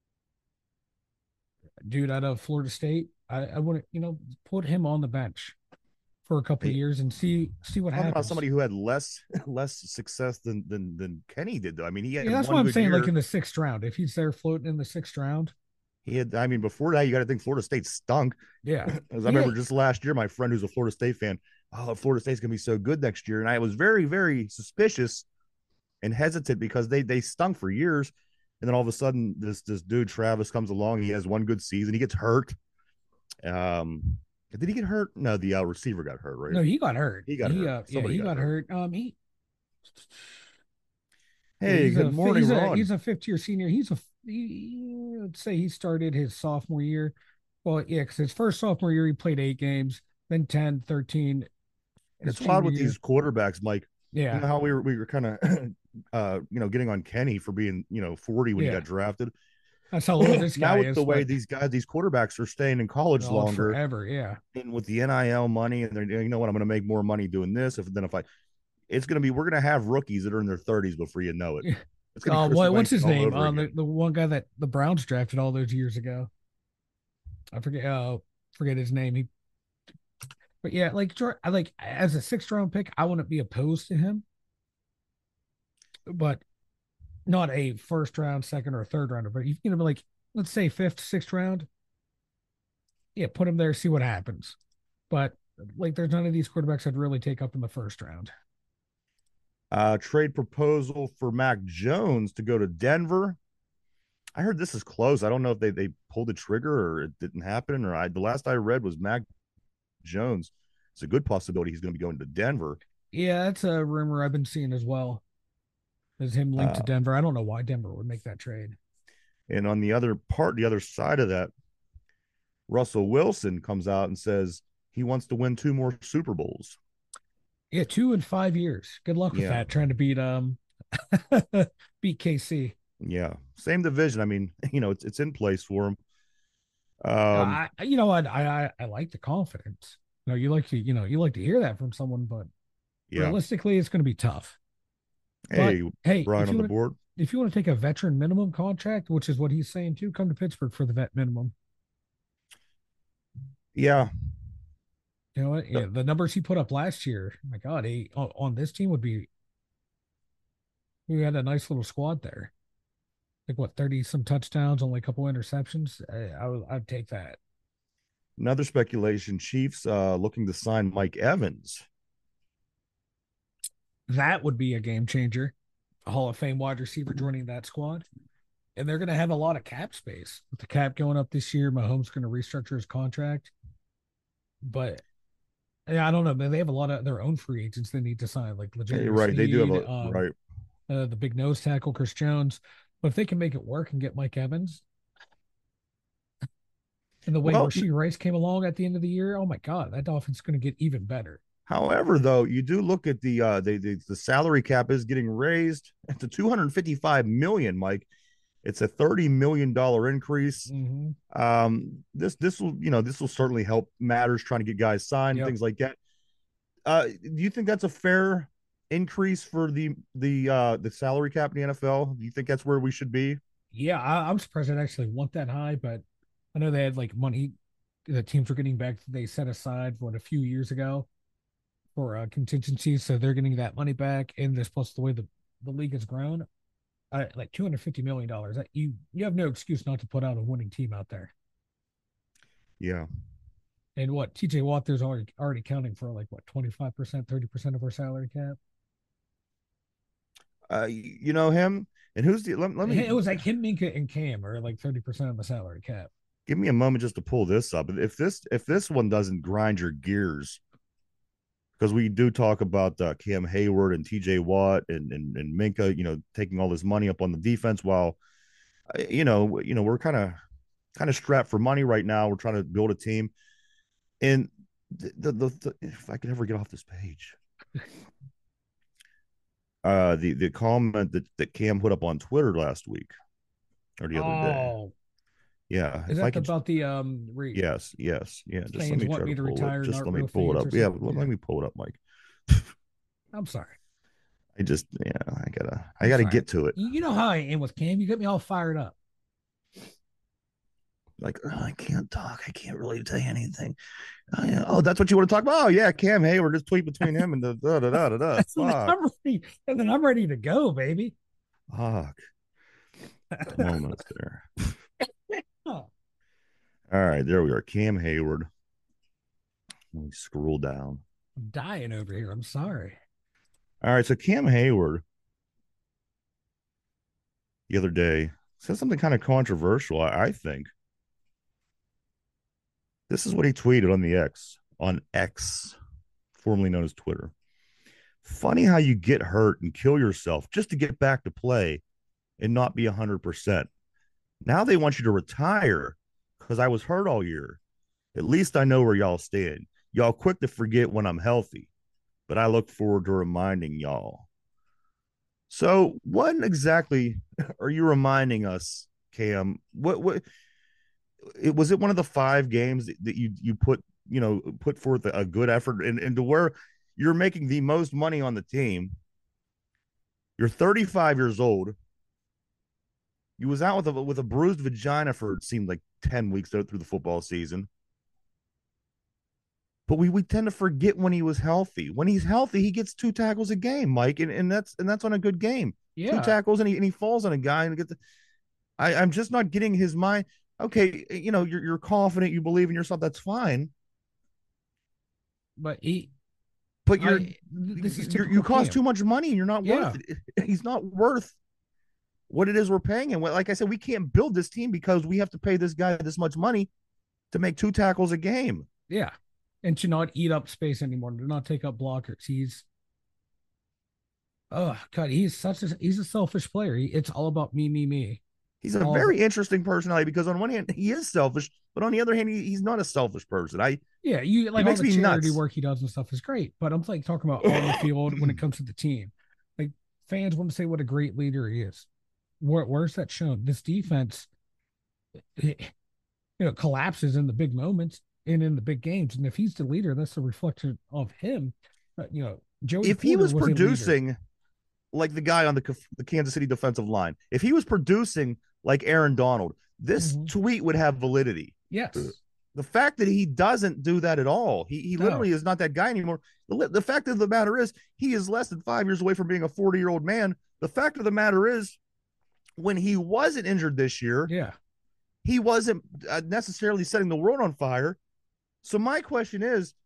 Dude out of Florida State. I wouldn't, put him on the bench for a couple of years and see what happens. About somebody who had less success than Kenny did, though. I mean, he had. Yeah, that's what I'm saying. Year. Like in the 6th round, if he's there floating in the 6th round, he had. I mean, before that, you got to think Florida State stunk. Yeah, as I remember just last year, my friend who's a Florida State fan, Florida State's gonna be so good next year, and I was very, very suspicious and hesitant because they stunk for years. and then all of a sudden this dude Travis comes along. He has one good season. He gets hurt. Did he get hurt? No, the receiver got hurt, right? No, he got hurt. He got hurt. Yeah, Somebody he got got hurt. hurt. Yeah, Hey, good morning, Ron. he's a fifth year senior. Let's say he started his sophomore year. Well, yeah, because his first sophomore year he played 8 games, then 10, 13. And His it's odd junior with year, these quarterbacks, Mike. You yeah, know how we were kind of getting on Kenny for being 40 when he yeah, got drafted. that's how old this Now guy with the is. way But these quarterbacks are staying in college oh, longer, forever, yeah. and with the NIL money, and they're you know what, I'm going to make more money doing this. If I, it's going to be we're going to have rookies that are in their 30s before you know it. It's going to be Chris What's his Weinstein all name? over again. The one guy that the Browns drafted all those years ago. I forget his name. But yeah, I like as a sixth round pick, I wouldn't be opposed to him, but not a first round, second or third rounder. But you can be like, let's say fifth, sixth round, yeah, put him there, see what happens. But like, there's none of these quarterbacks I'd really take up in the first round. Trade proposal for Mac Jones to go to Denver. I heard this is close. I don't know if they pulled the trigger or it didn't happen. The last I read was Mac Jones. It's a good possibility he's going to be going to Denver. Yeah, that's a rumor I've been seeing as well. Is him linked to Uh, Denver? I don't know why Denver would make that trade. and on the other side of that, Russell Wilson comes out and says he wants to win 2 more Super Bowls. Yeah, 2 in 5 years. Good luck with Yeah, that. Trying to beat KC. yeah, same division. I mean, it's in place for him. Um, You know what? I like the confidence. You like to hear that from someone, but yeah. realistically, it's going to be tough. But Hey, hey, Brian on the board. if you want to take a veteran minimum contract, which is what he's saying too, come to Pittsburgh for the vet minimum. Yeah, You know what? Yeah, the numbers he put up last year, my God, he on this team would be. We had a nice little squad there. Like what, 30 some touchdowns, only a couple interceptions. I'd take that. another speculation. Chiefs looking to sign Mike Evans. That would be a game changer. A Hall of Fame wide receiver joining that squad. And they're going to have a lot of cap space. With the cap going up this year, Mahomes going to restructure his contract. But yeah, I don't know, man. They have a lot of their own free agents they need to sign, like Hey, Legere right, they do have Sneed, a right. the big nose tackle, Chris Jones. But if they can make it work and get Mike Evans, and the way Well, Rashee Rice came along at the end of the year, oh my God, that offense is going to get even better. however, though, you do look at the salary cap is getting raised to 255 million, Mike. It's a $30 million increase. Mm-hmm. This will certainly help matters trying to get guys signed, Yep. things like that. Do you think that's a fair increase for the salary cap in the NFL? Do you think that's where we should be? Yeah, I'm surprised I'd actually want that high, but I know they had like money the teams were getting back they set aside a few years ago for contingencies, so they're getting that money back. And this plus the way the league has grown, like $250 million, that you have no excuse not to put out a winning team out there. Yeah. And what TJ Watt there's already counting for like what 25%, 30% of our salary cap. You know him, and who's the let me It was like him, Minka, and Cam are like 30% of the salary cap. give me a moment just to pull this up. If this one doesn't grind your gears, because we do talk about Cam Hayward and T.J. Watt and Minka, taking all this money up on the defense while we're kind of strapped for money right now. We're trying to build a team, and if I could ever get off this page, the comment that Cam put up on Twitter last week or the other day. Oh, Yeah, is if I that could. about the Yes, yes, yeah. Just let fans me want try to me to pull it. retire, Just not let me real pull it fans up. or Yeah, something? let Yeah. me pull it up, Mike. I'm sorry. I I'm gotta sorry. get to it. You know how I am with Cam. You get me all fired up. Like, oh, I can't talk. I can't really say anything. Oh, that's what you want to talk about? Oh, yeah, Cam Hayward. Just tweet between him and the da da da da da. And then Fuck. I'm ready. And then I'm ready to go, baby. Fuck. Moments there. Oh, All right, there we are. Cam Hayward. Let me scroll down. I'm dying over here. I'm sorry. All right, so Cam Hayward the other day said something kind of controversial. I think this is what he tweeted on X, formerly known as Twitter. Funny how you get hurt and kill yourself just to get back to play and not be 100%. Now they want you to retire because I was hurt all year. At least I know where y'all stand. Y'all quick to forget when I'm healthy, but I look forward to reminding y'all. So, what exactly are you reminding us, Cam? What it was it one of the 5 games that you put forth a good effort and to where you're making the most money on the team. You're 35 years old. You was out with a bruised vagina for it seemed like 10 weeks through the football season. But we tend to forget when he was healthy. When he's healthy, he gets 2 tackles a game, Mike, and that's on a good game. Two Yeah, tackles and he falls on a guy and gets. I'm just not getting his mind. Okay, you're confident, you believe in yourself. That's fine. but But this is you typical cost Cam. too much money, and you're not Yeah, worth it. He's not worth what it is we're paying him. Like I said, we can't build this team because we have to pay this guy this much money to make 2 tackles a game. yeah, and to not eat up space anymore, to not take up blockers. Oh God, he's a selfish player. It's all about me, me, me. He's a All very about, interesting personality because on one hand he is selfish, but on the other hand he's not a selfish person. yeah, you He like all makes the me charity nuts. work he does and stuff is great, but I'm like talking about on the field when it comes to the team. Like fans want to say what a great leader he is. Where's that shown? This defense, it, collapses in the big moments and in the big games, and if he's the leader, that's a reflection of him. But Joey If he Porter was was a leader. producing like the guy on the Kansas City defensive line, if he was producing like Aaron Donald, this Mm-hmm. tweet would have validity. Yes. The fact that he doesn't do that at all, he No. literally is not that guy anymore. The fact of the matter is, he is less than 5 years away from being a 40-year-old man. The fact of the matter is, when he wasn't injured this year, Yeah. he wasn't necessarily setting the world on fire. So my question is,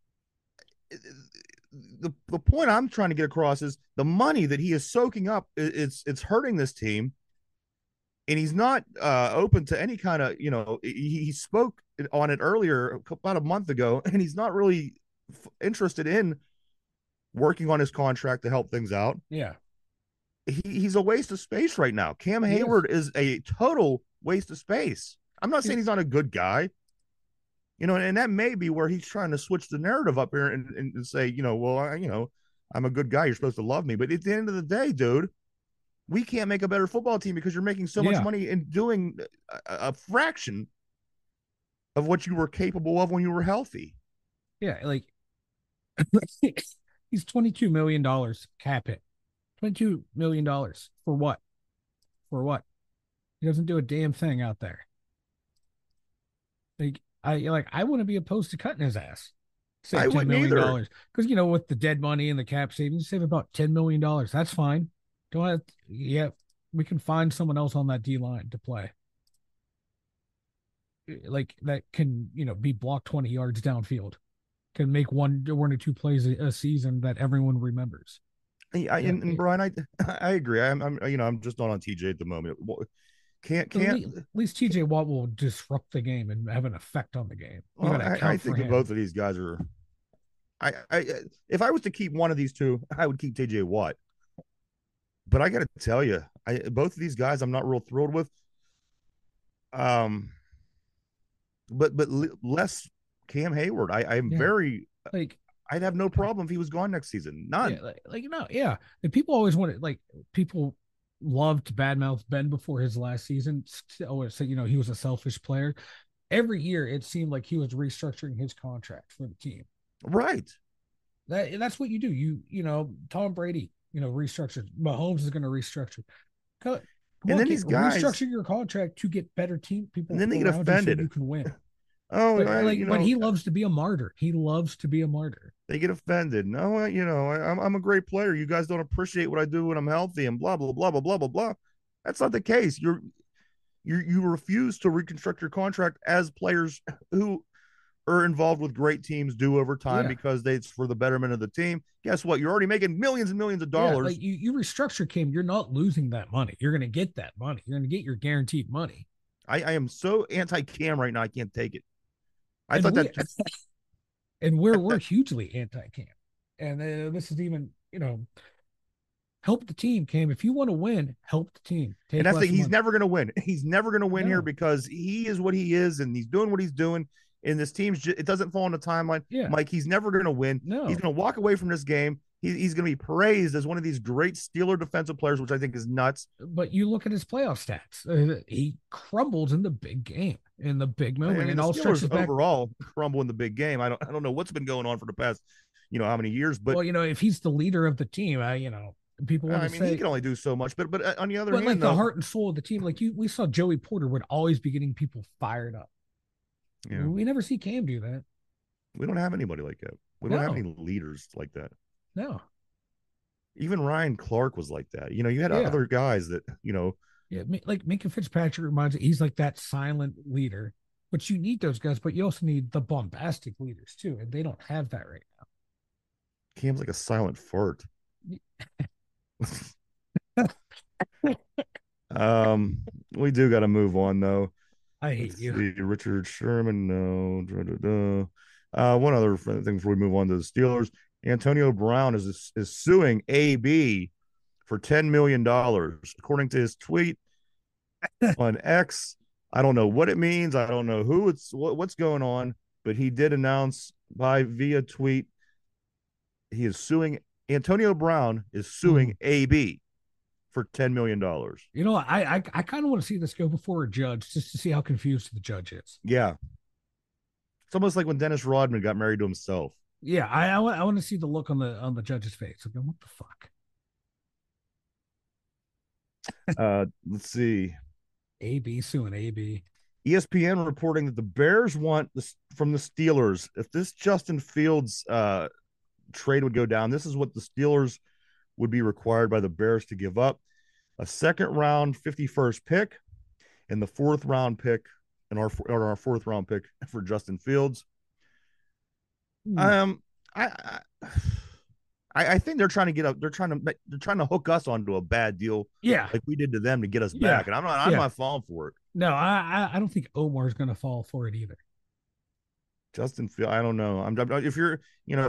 the point I'm trying to get across is the money that he is soaking up. It's hurting this team, and he's not open to any kind of he spoke on it earlier about a month ago, and he's not really interested in working on his contract to help things out. Yeah. He's a waste of space right now. Cam He is. Hayward is a total waste of space. I'm not saying he's not a good guy, and that may be where he's trying to switch the narrative up here and say, well, I'm a good guy. You're supposed to love me. But at the end of the day, dude, we can't make a better football team because you're making so much Yeah. money and doing a fraction of what you were capable of when you were healthy. Yeah. Like he's $22 million cap hit. $22 million for what? For what? He doesn't do a damn thing out there. I want to be opposed to cutting his ass. I Save ten wouldn't million either. dollars because with the dead money and the cap savings, save about $10 million. That's fine. Don't have, yeah, we can find someone else on that D line to play. Like that can be blocked 20 yards downfield, can make one or two plays a season that everyone remembers. Yeah, And Brian, I agree. I'm just not on TJ at the moment. Can't. at least TJ Watt will disrupt the game and have an effect on the game. You Well, got to I account for think that him. both of these guys are. I if I was to keep one of these two, I would keep TJ Watt. But I got to tell you, both of these guys, I'm not real thrilled with. Um, but less Cam Hayward. I'm Yeah, very. like I'd have no problem if he was gone next season. yeah, None. no, yeah. And people always wanted people loved to badmouth Ben before his last season. Always say he was a selfish player. Every year it seemed like he was restructuring his contract for the team. Right. That's what you do. Tom Brady, restructured. Mahomes is going to restructure. Come And on, then kid, these guys, restructure your contract to get better team and people then they get around you so offended. you can win. Oh, But he loves to be a martyr. He loves to be a martyr. they get offended. No, I'm a great player. You guys don't appreciate what I do when I'm healthy, and blah blah blah blah blah blah blah. That's not the case. You refuse to reconstruct your contract as players are involved with great teams do over time Yeah. because it's for the betterment of the team. Guess what? You're already making millions and millions of Yeah. dollars. Like you restructure Cam, you're not losing that money. You're going to get that money. You're going to get your guaranteed money. I am so anti Cam right now. I can't take it. I And thought we that and we're hugely anti Cam. And this is even, help the team, Cam. If you want to win, help the team. and Take that's the less thing. He's money. never going to win. He's never going to win here No. because he is what he is, and he's doing what he's doing. And this team's it doesn't fall on the timeline. Yeah. Mike, he's never going to win. He's No. going to walk away from this game. He's going to be praised as one of these great Steeler defensive players, which I think is nuts. But you look at his playoff stats. He crumbles in the big game, in the big moment, I mean, and the all Steelers stretches back. overall crumble in the big game. I don't know what's been going on for the past, how many years, but Well, if he's the leader of the team, people want I to mean, say he can only do so much. But on the other but hand, like the though, heart and soul of the team, like we saw Joey Porter would always be getting people fired up. yeah, We never see Cam do that. we don't have anybody like that. We don't have any leaders like that. No. Even Ryan Clark was like that. You had Yeah. other guys that, Yeah, like Minka Fitzpatrick reminds me, he's like that silent leader. But you need those guys, but you also need the bombastic leaders too, and they don't have that right Cam's like a silent fart. We do got to move on though. now. I hate Let's you. see, Richard Sherman, no. One other thing before we move on to the Steelers. Antonio Brown is suing AB for $10 million, according to his tweet on X. I don't know what it means. I don't know what's going on, but he did announce via tweet he is suing. Antonio Brown is suing AB for $10 million. I kind of want to see this go before a judge just to see how confused the judge is. Yeah, it's almost like when Dennis Rodman got married to himself. Yeah, I want to see the look on the judge's face. Like, what the fuck? Let's see. AB suing AB. ESPN reporting that the Bears want this from the Steelers. If this Justin Fields trade would go down, this is what the Steelers would be required by the Bears to give up: a second round 51st pick and the fourth round pick and our fourth round pick for Justin Fields. I think they're trying to get up. They're trying to hook us onto a bad deal, yeah, like we did to them to get us back. And I'm not falling for it. No, I don't think Omar's going to fall for it either. Justin Fields, I don't know. If you're,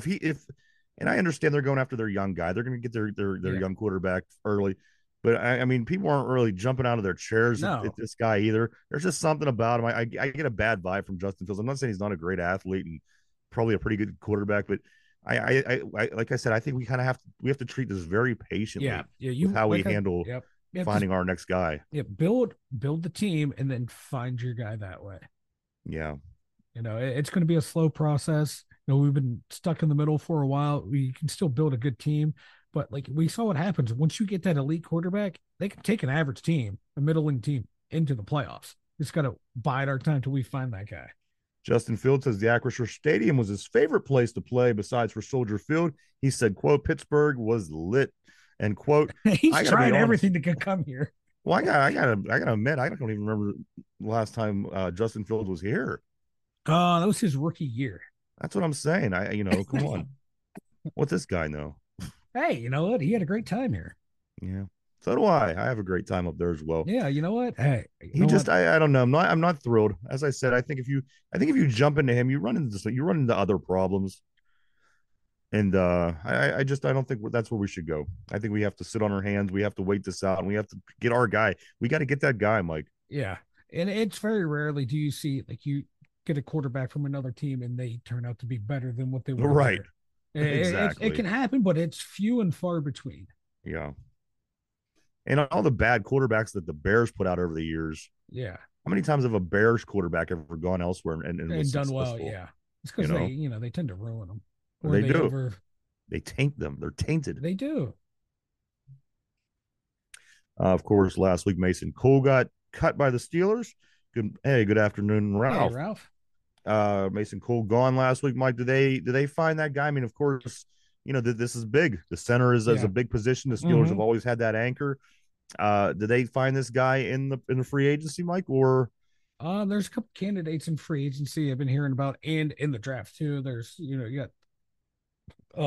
and I understand they're going after their young guy. They're going to get their young quarterback early. But I mean, people aren't really jumping out of their chairs at this guy either. There's just something about him. I get a bad vibe from Justin Fields. I'm not saying he's not a great athlete and probably a pretty good quarterback, but I like I said, I think we have to treat this very patiently. With how we handle finding our next guy. Yeah, build the team and then find your guy that way. Yeah. It's going to be a slow process. We've been stuck in the middle for a while. We can still build a good team, but like we saw what happens once you get that elite quarterback, they can take an average team, a middling team, into the playoffs. Just got to bide our time till we find that guy. Justin Fields says the Acrisure Stadium was his favorite place to play besides for Soldier Field. He said, quote, Pittsburgh was lit, and quote, he's trying everything to come here. Well, I gotta admit, I don't even remember the last time Justin Fields was here. That was his rookie year. That's what I'm saying. Come on. What's this guy know? Hey, you know what? He had a great time here. Yeah. So do I. I have a great time up there as well. Yeah, you know what? Hey, I don't know. I'm not thrilled. As I said, I think if you jump into him, you run into other problems. And I don't think that's where we should go. I think we have to sit on our hands. We have to wait this out, and we have to get our guy. We got to get that guy, Mike. Yeah, and it's very rarely do you see like you get a quarterback from another team and they turn out to be better than what they were. Right. Exactly. It can happen, but it's few and far between. Yeah. And all the bad quarterbacks that the Bears put out over the years. Yeah. How many times have a Bears quarterback ever gone elsewhere and was done successful? well? Yeah. It's because they tend to ruin them. Or they do. They taint them. They're tainted. They do. Of course, last week Mason Cole got cut by the Steelers. Good afternoon, Ralph. Hey, Ralph. Mason Cole gone last week. Mike, do they find that guy? I mean, of course, this is big. The center is a big position. The Steelers have always had that anchor. Did they find this guy in the free agency, Mike, or There's a couple candidates in free agency I've been hearing about, and in the draft too. There's, you got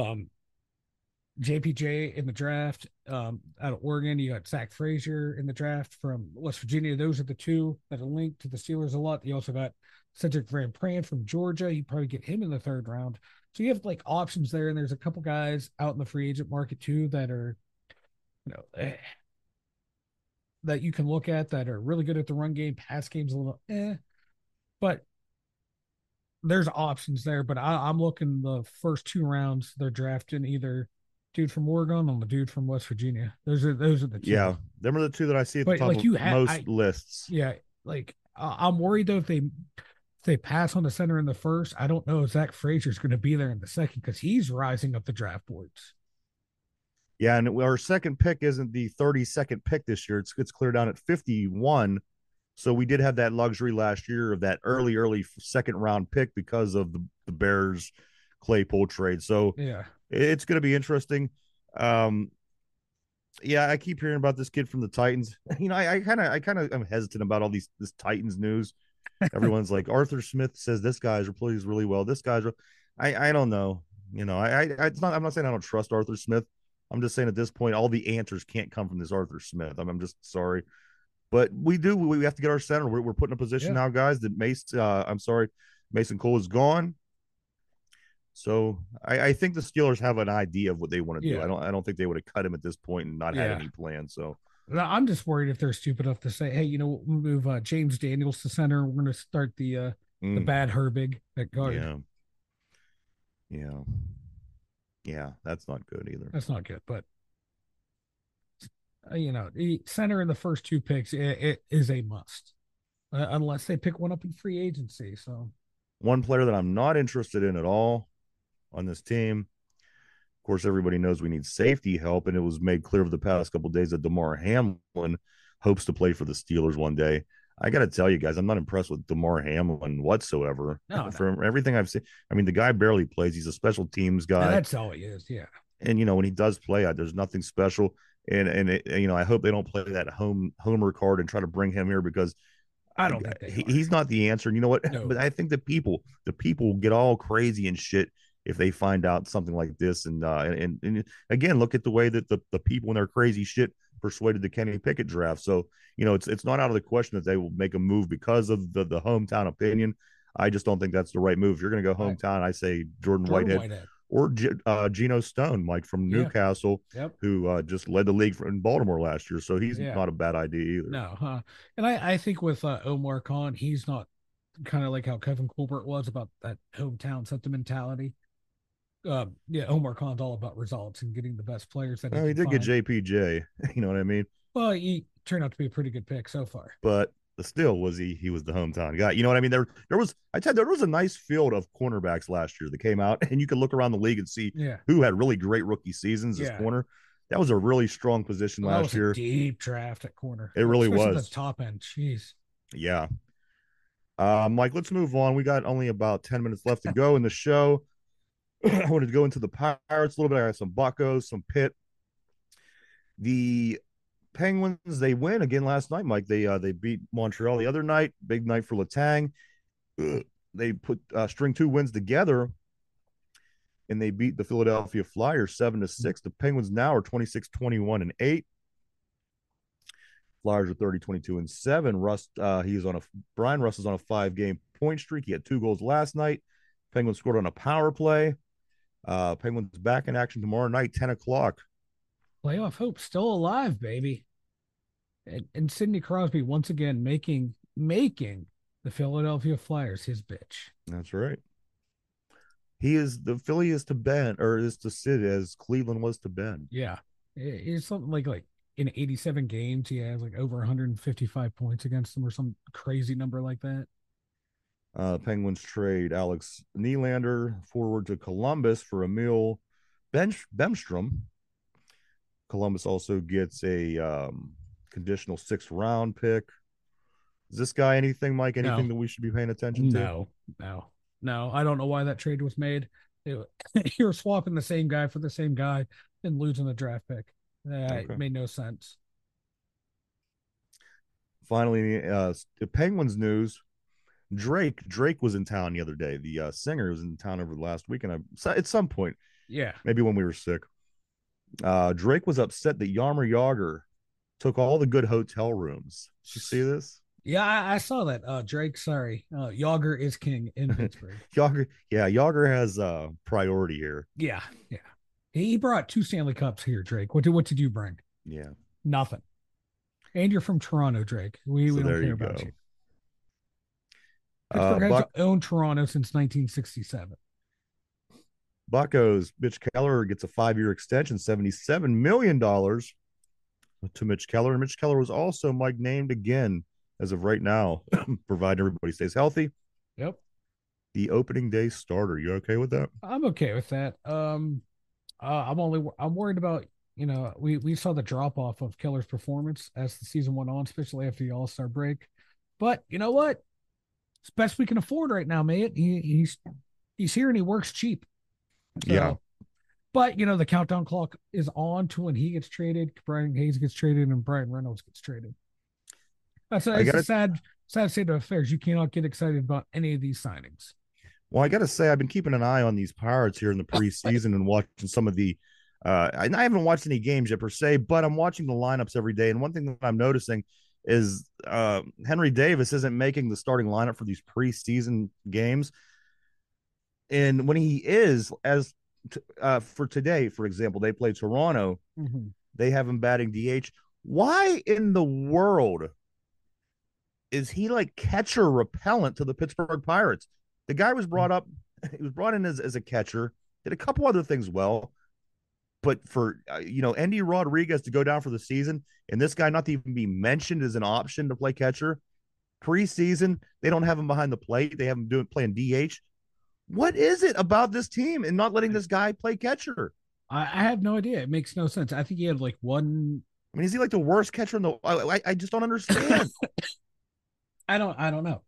JPJ in the draft out of Oregon. You got Zach Frazier in the draft from West Virginia. Those are the two that are linked to the Steelers a lot. You also got Cedric Van Pran from Georgia. You probably get him in the third round. So you have like options there, and there's a couple guys out in the free agent market too that are, you know, that you can look at that are really good at the run game. Pass game's a little but there's options there. But I'm looking the first two rounds. They're drafting either dude from Oregon or the dude from West Virginia. Those are the two. Yeah, them are the two that I see at the But top like of you had, most lists. yeah, like I'm worried though if they pass on the center in the first. I don't know if Zach Frazier's going to be there in the second because he's rising up the draft boards. Yeah, and our second pick isn't the 32nd pick this year. It's clear down at 51. So we did have that luxury last year of that early second round pick because of the Bears Claypool trade. So Yeah, it's going to be interesting. Um, yeah, I keep hearing about this kid from the Titans. I kind of am hesitant about all this Titans news. Everyone's like Arthur Smith says this guy's plays really well. This guy's, I don't know. It's not. I'm not saying I don't trust Arthur Smith. I'm just saying at this point, all the answers can't come from this Arthur Smith. I'm just sorry, but we have to get our center. We're put in a position yeah, now, guys. That I'm sorry, Mason Cole is gone. So I think the Steelers have an idea of what they want to do. yeah, I don't think they would have cut him at this point and not had yeah. any plan. So I'm just worried if they're stupid enough to say, "Hey, we'll move James Daniels to center. We're going to start the bad Herbig at guard." yeah, yeah, yeah, that's not good either. That's not good, but the center in the first two picks it is a must, unless they pick one up in free agency. So One player that I'm not interested in at all on this team. Of course, everybody knows we need safety help, and it was made clear over the past couple of days that Damar Hamlin hopes to play for the Steelers one day. I got to tell you guys, I'm not impressed with Damar Hamlin whatsoever. no, From everything I've seen, I mean, the guy barely plays. He's a special teams guy, that's all he is. Yeah, and when he does play, there's nothing special. And I hope they don't play that homer card and try to bring him here because I don't think they are. he's not the answer. And you know what? No, But I think the people get all crazy and shit if they find out something like this. And again, look at the way that the people in their crazy shit persuaded the Kenny Pickett draft. So it's not out of the question that they will make a move because of the hometown opinion. I just don't think that's the right move. If you're going to go hometown, I say Jordan Whitehead or Geno Stone, Mike from Newcastle, Yep. who just led the league in Baltimore last year. So he's not a bad idea either. No, and I think with Omar Khan, he's not kind of like how Kevin Colbert was about that hometown sentimentality. Omar Khan's all about results and getting the best players that he did find. get JPJ. You know what I mean? Well, he turned out to be a pretty good pick so far. But still, he was the hometown guy. You know what I mean? There was a nice field of cornerbacks last year that came out, and you could look around the league and see who had really great rookie seasons as corner. That was a really strong position last year. Deep draft at corner. It really was. The top end. Jeez. Yeah. Mike, let's move on. We got only about 10 minutes left to go in the show. I wanted to go into the Pirates a little bit. I got some Buccos, some Pitt. The Penguins, they win again last night, Mike. They beat Montreal the other night. Big night for Letang. They put string two wins together, and they beat the Philadelphia Flyers 7-6. The Penguins now are 26-21-8. Flyers are 30-22-7. Brian Russ is on a 5-game point streak. He had 2 goals last night. Penguins scored on a power play. Penguins back in action tomorrow night, 10 o'clock. Playoff hope still alive, baby. And Sidney Crosby once again making the Philadelphia Flyers his bitch. That's right. He is the Philly is to Ben, or is to Sid as Cleveland was to Ben. Yeah. It's something like in 87 games, he has like over 155 points against them or some crazy number like that. Penguins trade Alex Nylander forward to Columbus for Emil Bemstrom. Columbus also gets a conditional 6th round pick. Is this guy anything, Mike? Anything that we should be paying attention to? No. I don't know why that trade was made. You're swapping the same guy for the same guy and losing a draft pick. It made no sense. finally, the Penguins news. Drake was in town the other day. The singer was in town over the last week, and at some point, Yeah. maybe when we were sick, Drake was upset that Yarmer Yager took all the good hotel rooms. Did you see this? Yeah, I saw that. Drake, sorry. Yager is king in Pittsburgh. Yager has priority here. Yeah, yeah. He brought 2 Stanley Cups here, Drake. What did you bring? Yeah. Nothing. And you're from Toronto, Drake. We don't care about you. Pittsburgh has owned Toronto since 1967. Buccos, Mitch Keller gets a 5-year extension, $77 million to Mitch Keller. And Mitch Keller was also, Mike, named again as of right now, providing everybody stays healthy. Yep. The opening day starter. You okay with that? I'm okay with that. I'm worried about, we saw the drop off of Keller's performance as the season went on, especially after the All-Star break. But you know what? It's best we can afford right now, mate. He's here and he works cheap. So, yeah. But the countdown clock is on to when he gets traded, Brian Hayes gets traded, and Brian Reynolds gets traded. It's a sad state of affairs. You cannot get excited about any of these signings. Well, I got to say, I've been keeping an eye on these Pirates here in the preseason and watching some of the. I haven't watched any games yet per se, but I'm watching the lineups every day. And one thing that I'm noticing is Henry Davis isn't making the starting lineup for these preseason games. And when he is, for today, for example, they play Toronto. Mm-hmm. They have him batting DH. Why in the world is he like catcher repellent to the Pittsburgh Pirates? The guy was brought up, he was brought in as a catcher, did a couple other things well, but for Endy Rodriguez to go down for the season and this guy not to even be mentioned as an option to play catcher preseason, they don't have him behind the plate. They have him playing DH. What is it about this team and not letting this guy play catcher? I have no idea. It makes no sense. I think he had like one. I mean, is he like the worst catcher in the? I just don't understand. I don't know.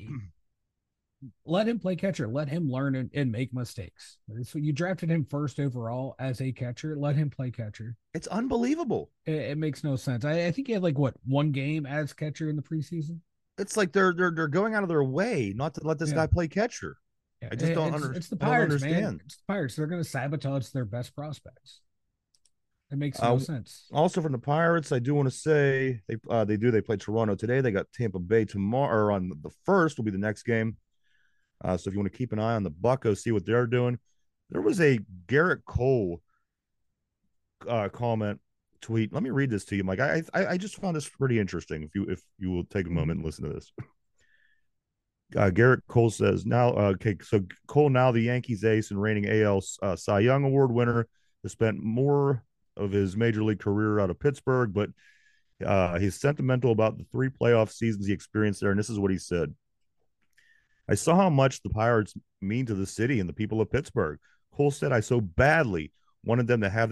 Let him play catcher. Let him learn and make mistakes. So you drafted him first overall as a catcher. Let him play catcher. It's unbelievable. It makes no sense. I think he had like one game as catcher in the preseason. It's like they're going out of their way not to let this guy play catcher. Yeah. I just don't understand. It's the Pirates, man. It's the Pirates. They're going to sabotage their best prospects. It makes no sense. Also, from the Pirates, I do want to say they play Toronto today. They got Tampa Bay tomorrow, or on the 1st will be the next game. So if you want to keep an eye on the Buccos, see what they're doing. There was a Garrett Cole comment tweet. Let me read this to you, Mike. I just found this pretty interesting. If you will take a moment and listen to this. Garrett Cole says so Cole, now the Yankees ace and reigning AL Cy Young Award winner, has spent more of his major league career out of Pittsburgh, but he's sentimental about the 3 playoff seasons he experienced there. And this is what he said. I saw how much the Pirates mean to the city and the people of Pittsburgh. Cole said, I so badly want them to have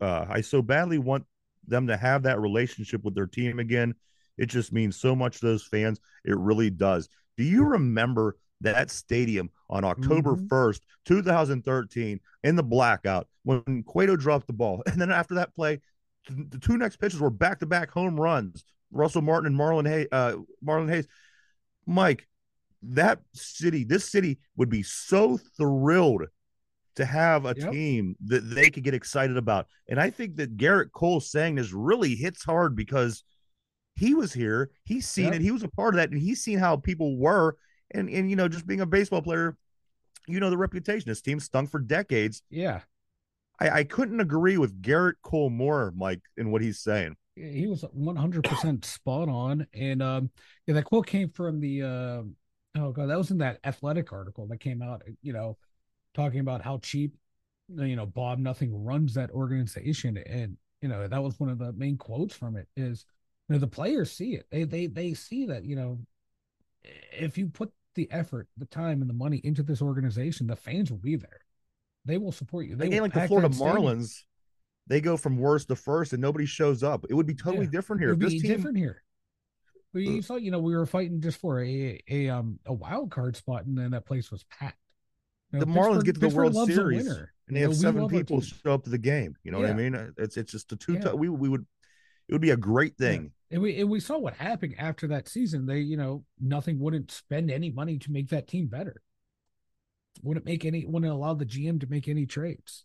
that relationship with their team again. It just means so much to those fans. It really does. Do you remember that stadium on October 1st, 2013, in the blackout when Cueto dropped the ball? And then after that play, the 2 next pitches were back-to-back home runs. Russell Martin and Marlon Hayes. Mike, this city would be so thrilled to have a team that they could get excited about. And I think that Garrett Cole saying this really hits hard because he was here. He's seen it. He was a part of that. And he's seen how people were. And just being a baseball player, the reputation. This team stunk for decades. Yeah. I couldn't agree with Garrett Cole more, Mike, in what he's saying. He was 100% spot on. And that quote came from the oh god, that was in that Athletic article that came out, talking about how cheap, Bob Nothing runs that organization. And, that was one of the main quotes from it is, the players see it. They see that, if you put the effort, the time, and the money into this organization, the fans will be there. They will support you. Again, like the Florida Marlins, they go from worst to first and nobody shows up. It would be totally different here. It would be different here. We saw, we were fighting just for a wild card spot, and then that place was packed. The Marlins get to the World Series, and they have 7 people show up to the game. You know what I mean? It's just a it would be a great thing And we saw what happened after that season. They, nothing wouldn't spend any money to make that team better. Wouldn't allow the GM to make any trades.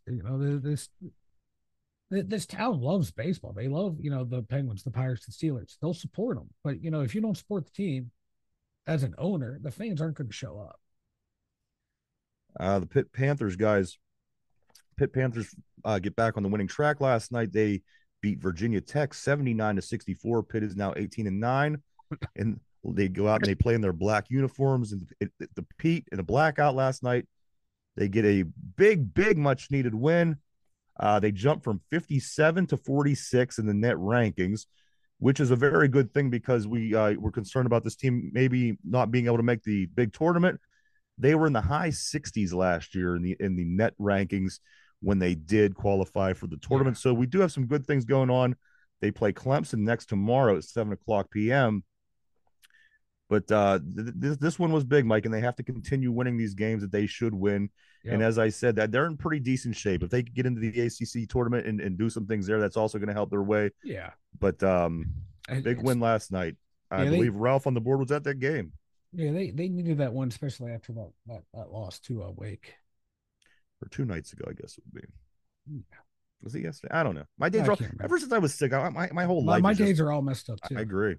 This town loves baseball. They love, the Penguins, the Pirates, the Steelers. They'll support them. But if you don't support the team as an owner, the fans aren't going to show up. The Pitt Panthers guys, Pitt Panthers get back on the winning track last night. They beat Virginia Tech 79-64. Pitt is now 18-9, and they go out and they play in their black uniforms and the Pete in a blackout last night. They get a big, much needed win. They jump from 57 to 46 in the net rankings, which is a very good thing because we're concerned about this team maybe not being able to make the big tournament. They were in the high 60s last year in the net rankings when they did qualify for the tournament. Yeah. So we do have some good things going on. They play Clemson next tomorrow at 7:00 p.m. But this one was big, Mike, and they have to continue winning these games that they should win. Yep. And as I said, that they're in pretty decent shape. If they could get into the ACC tournament and do some things there, that's also going to help their way. Yeah. But big win last night. I believe Ralph on the board was at that game. Yeah, they needed that one, especially after that loss to Wake. Or 2 nights ago, I guess it would be. Yeah. Was it yesterday? I don't know. My days are all, ever since I was sick, my whole life. My days are all messed up too. I agree.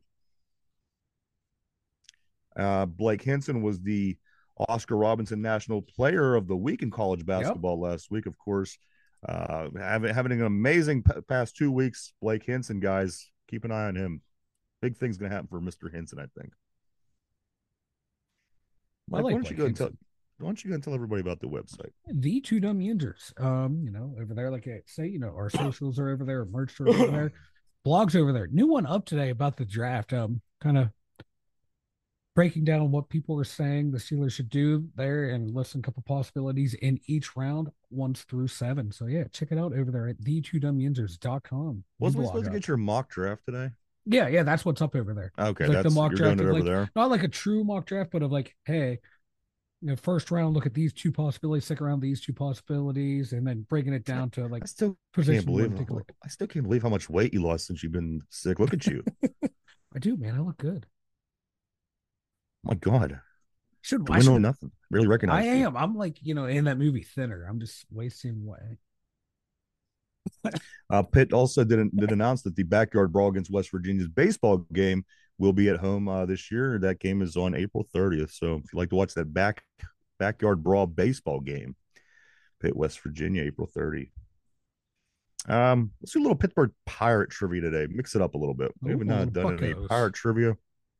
Blake Hinson was the Oscar Robinson National Player of the Week in college basketball last week. Of course, having an amazing past 2 weeks. Blake Hinson, guys, keep an eye on him. Big thing's going to happen for Mr. Hinson, I think. Mike, why don't you go and tell everybody about the website? The Two Dumb Yinzers. Over there, like I say, our socials are over there, merch are over there, blogs over there. New one up today about the draft. Kind of breaking down what people are saying the Steelers should do there and listing a couple possibilities in each round, 1 through 7. So yeah, check it out over there at the2dumbYinzers.com. Wasn't we supposed to get your mock draft today? Yeah, that's what's up over there. Okay, like the mock draft over there. Not like a true mock draft, but of like, hey, first round, look at these 2 possibilities, second round, these 2 possibilities, and then breaking it down to like I still can't believe how much weight you lost since you've been sick. Look at you. I do, man. I look good. My God. I know nothing. Really recognize I am. I'm like, in that movie Thinner. I'm just wasting away. Pitt also did announce that the Backyard Brawl against West Virginia's baseball game will be at home this year. That game is on April 30th. So if you'd like to watch that Backyard Brawl baseball game, Pitt, West Virginia, April 30th. Let's do a little Pittsburgh Pirate trivia today. Mix it up a little bit. We haven't done any Pirate trivia.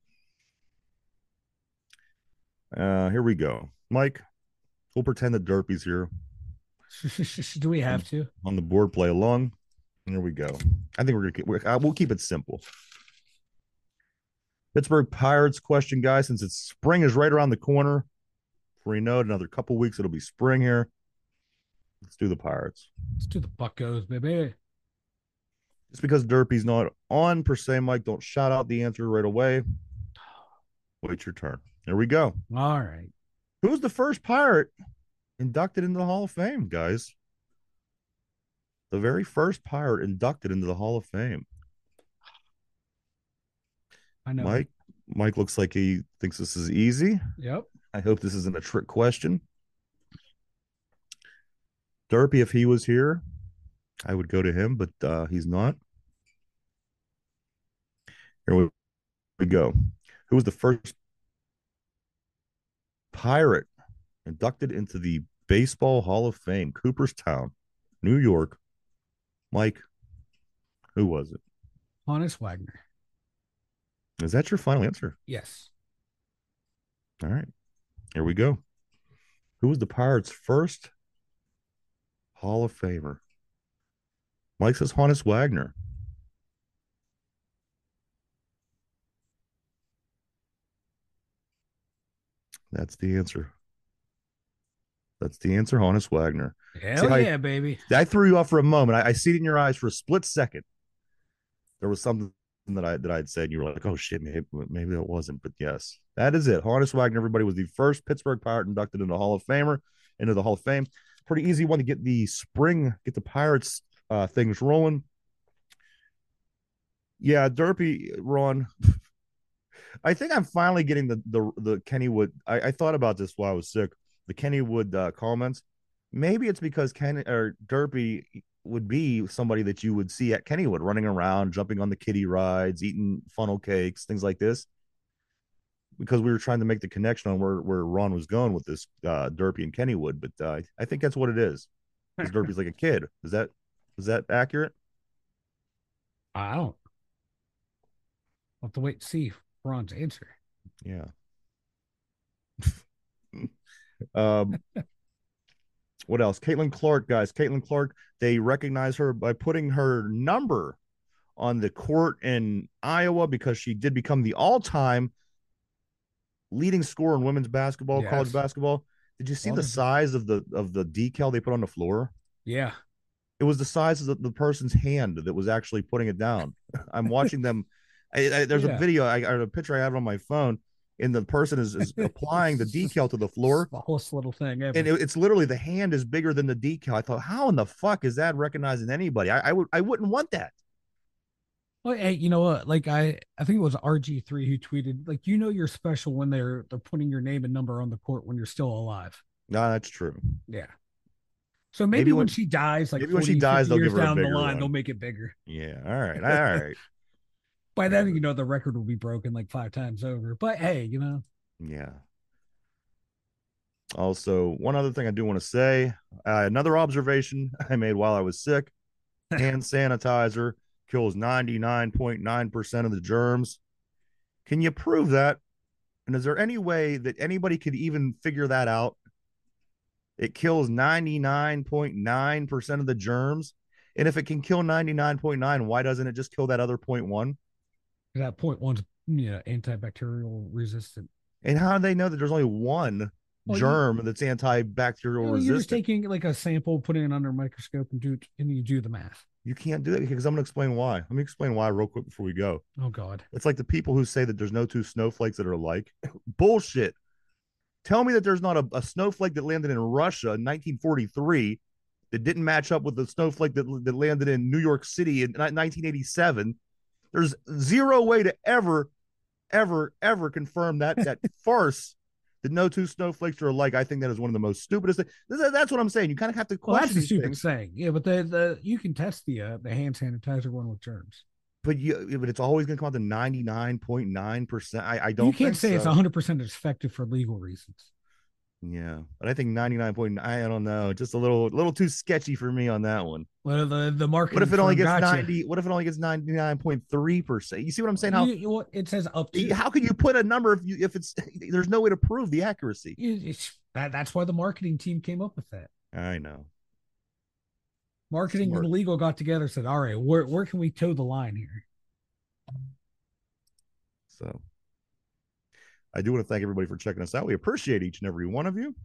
Here we go. Mike, we'll pretend that Derpy's here. Do we have to? On the board, play along. Here we go. I think we'll keep it simple. Pittsburgh Pirates question, guys, since it's spring is right around the corner. Before you know it, another couple weeks, it'll be spring here. Let's do the Pirates. Let's do the Buccos, baby. Just because Derpy's not on per se, Mike, don't shout out the answer right away. Wait your turn. There we go. All right. Who's the first Pirate inducted into the Hall of Fame, guys? The very first Pirate inducted into the Hall of Fame. I know. Mike looks like he thinks this is easy. Yep. I hope this isn't a trick question. Derpy, if he was here, I would go to him, but he's not. Here we go. Who was the first Pirate inducted into the Baseball Hall of Fame? Cooperstown, New York. Mike, who was it? Honus Wagner. Is that your final answer? Yes. All right. Here we go. Who was the Pirates' first Hall of Famer? Mike says Honus Wagner. That's the answer. That's the answer, Honus Wagner. Hell yeah, baby. I threw you off for a moment. I see it in your eyes for a split second. There was something that I'd said, and you were like, oh, shit, maybe that wasn't. But yes, that is it. Honus Wagner, everybody, was the first Pittsburgh Pirate inducted into the Hall of Fame. Pretty easy one to get the Pirates things rolling. Yeah, Derpy, Ron. I think I'm finally getting the Kennywood. I thought about this while I was sick. The Kennywood comments. Maybe it's because Ken or Derpy would be somebody that you would see at Kennywood running around, jumping on the kiddie rides, eating funnel cakes, things like this. Because we were trying to make the connection on where Ron was going with this Derpy and Kennywood, but I think that's what it is. Because Derpy's like a kid. Is that accurate? I don't. I'll have to wait to see Ron's answer. Yeah. um, what else? Caitlin Clark, guys. Caitlin Clark, they recognize her by putting her number on the court in Iowa because she did become the all-time leading scorer in women's basketball, college Yes. basketball. Did you see Well, the size of the decal they put on the floor? yeah. It was the size of the person's hand that was actually putting it down. I'm watching them. There's a Yeah. video, or a picture I have on my phone, and the person is applying the decal to the floor. Smallest little thing ever. And it's literally the hand is bigger than the decal. I thought, how in the fuck is that recognizing anybody? I wouldn't want that. Well, hey, you know what? Like I think it was RG3 who tweeted, like, you know, you're special when they're putting your name and number on the court when you're still alive. No, that's true. Yeah. So maybe when she dies, like maybe when 40, she dies, 50 they'll years give her a down the bigger line, one. they'll make it bigger. Yeah. All right. All right. By then, you know, the record will be broken like 5 times over. But hey, you know. Yeah. Also, one other thing I do want to say, another observation I made while I was sick: hand sanitizer kills 99.9% of the germs. Can you prove that? And is there any way that anybody could even figure that out? It kills 99.9% of the germs. And if it can kill 99.9, why doesn't it just kill that other 0.1? That point one's, you know, antibacterial resistant. And how do they know that there's only one germ that's antibacterial resistant? You're just taking like a sample, putting it under a microscope, and you do the math. You can't do that because I'm going to explain why. Let me explain why real quick before we go. Oh God. It's like the people who say that there's no two snowflakes that are alike. Bullshit. Tell me that there's not a snowflake that landed in Russia in 1943 that didn't match up with the snowflake that landed in New York City in 1987. There's zero way to ever confirm that farce that no two snowflakes are alike. I think that is one of the most stupidest things. That's what I'm saying. You kind of have to question. Well, that's a stupid saying. Yeah, but the you can test the hand sanitizer one with germs. But it's always going to come out to 99.9%. I don't. You can't say so. It's 100% effective for legal reasons. Yeah, but I think 99.9. I don't know, just a little too sketchy for me on that one. Well, the market. What if it only gets 90? What if it only gets 99.3%? You see what I'm saying? How it says up to. How can you put a number if it's there's no way to prove the accuracy? That's why the marketing team came up with that. I know. Marketing and legal got together, said, "All right, where can we toe the line here?" So, I do want to thank everybody for checking us out. We appreciate each and every one of you.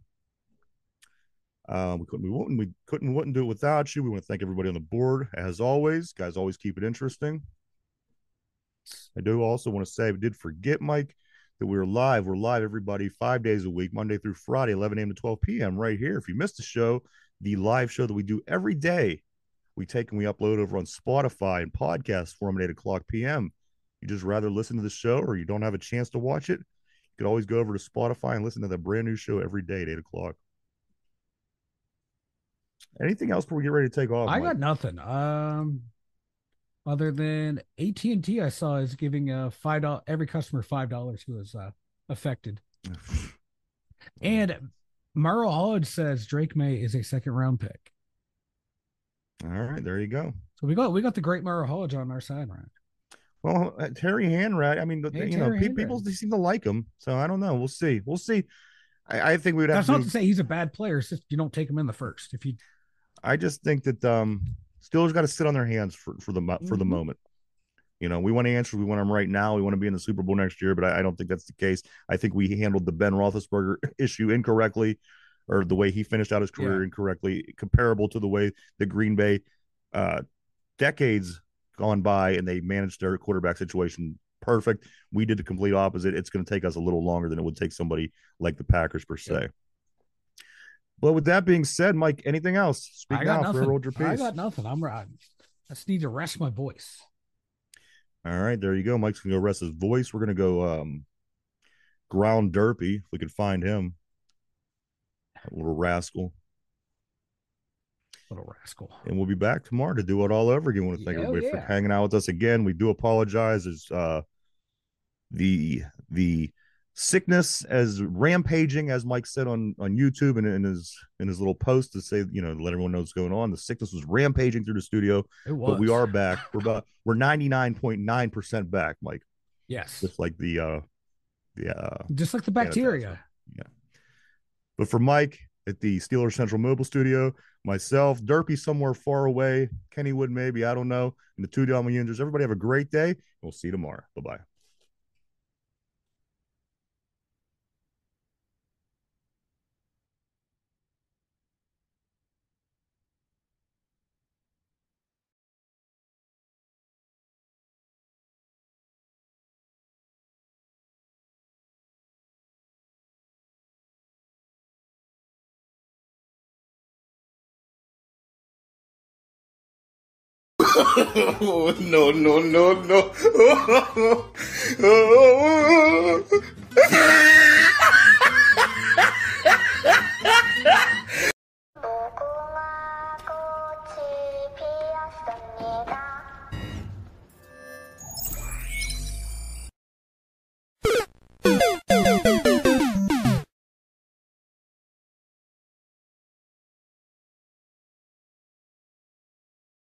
We wouldn't do it without you. We want to thank everybody on the board as always. Guys, always keep it interesting. I do also want to say, I did forget, Mike, that we're live. We're live, everybody, 5 days a week, Monday through Friday, 11 a.m. to 12 p.m. right here. If you missed the show, the live show that we do every day, we take and we upload over on Spotify and podcast form at 8 o'clock p.m. You just rather listen to the show or you don't have a chance to watch it, you could always go over to Spotify and listen to the brand new show every day at 8 o'clock. Anything else before we get ready to take off? I got nothing. Other than AT&T, I saw is giving $5 every customer $5 who is affected. And Merrill Hodge says Drake May is a second-round pick. All right, there you go. So we got the great Merrill Hodge on our side, right? Well, Terry Hanratty, I mean, people seem to like him, so I don't know. We'll see. I think we would have. That's not to say he's a bad player. It's just you don't take him in the first. If you, I just think that Steelers got to sit on their hands for the moment. You know, we want answers. We want them right now. We want to be in the Super Bowl next year, but I don't think that's the case. I think we handled the Ben Roethlisberger issue incorrectly, or the way he finished out his career incorrectly, comparable to the way the Green Bay decades gone by and they managed their quarterback situation perfect. We did the complete opposite. It's going to take us a little longer than it would take somebody like the Packers per se. Yeah. But with that being said, Mike, anything else? Speak now. I got nothing. I'm right. I just need to rest my voice. All right, there you go. Mike's gonna go rest his voice. We're gonna go ground Derpy if we could find him. A little rascal. Little rascal. And we'll be back tomorrow to do it all over again. I want to thank everybody for hanging out with us again. We do apologize as the sickness as rampaging, as Mike said on YouTube and in his little post to say, you know, to let everyone know what's going on. The sickness was rampaging through the studio. It was. But we are back. We're 99.9% back, Mike. Yes. Just like the just like the bacteria. Yeah. But for Mike at the Steelers Central Mobile Studio, myself, Derpy somewhere far away, Kennywood maybe, I don't know, and the two Delma Unions. Everybody have a great day. We'll see you tomorrow. Bye-bye. Oh, no, no, no, no.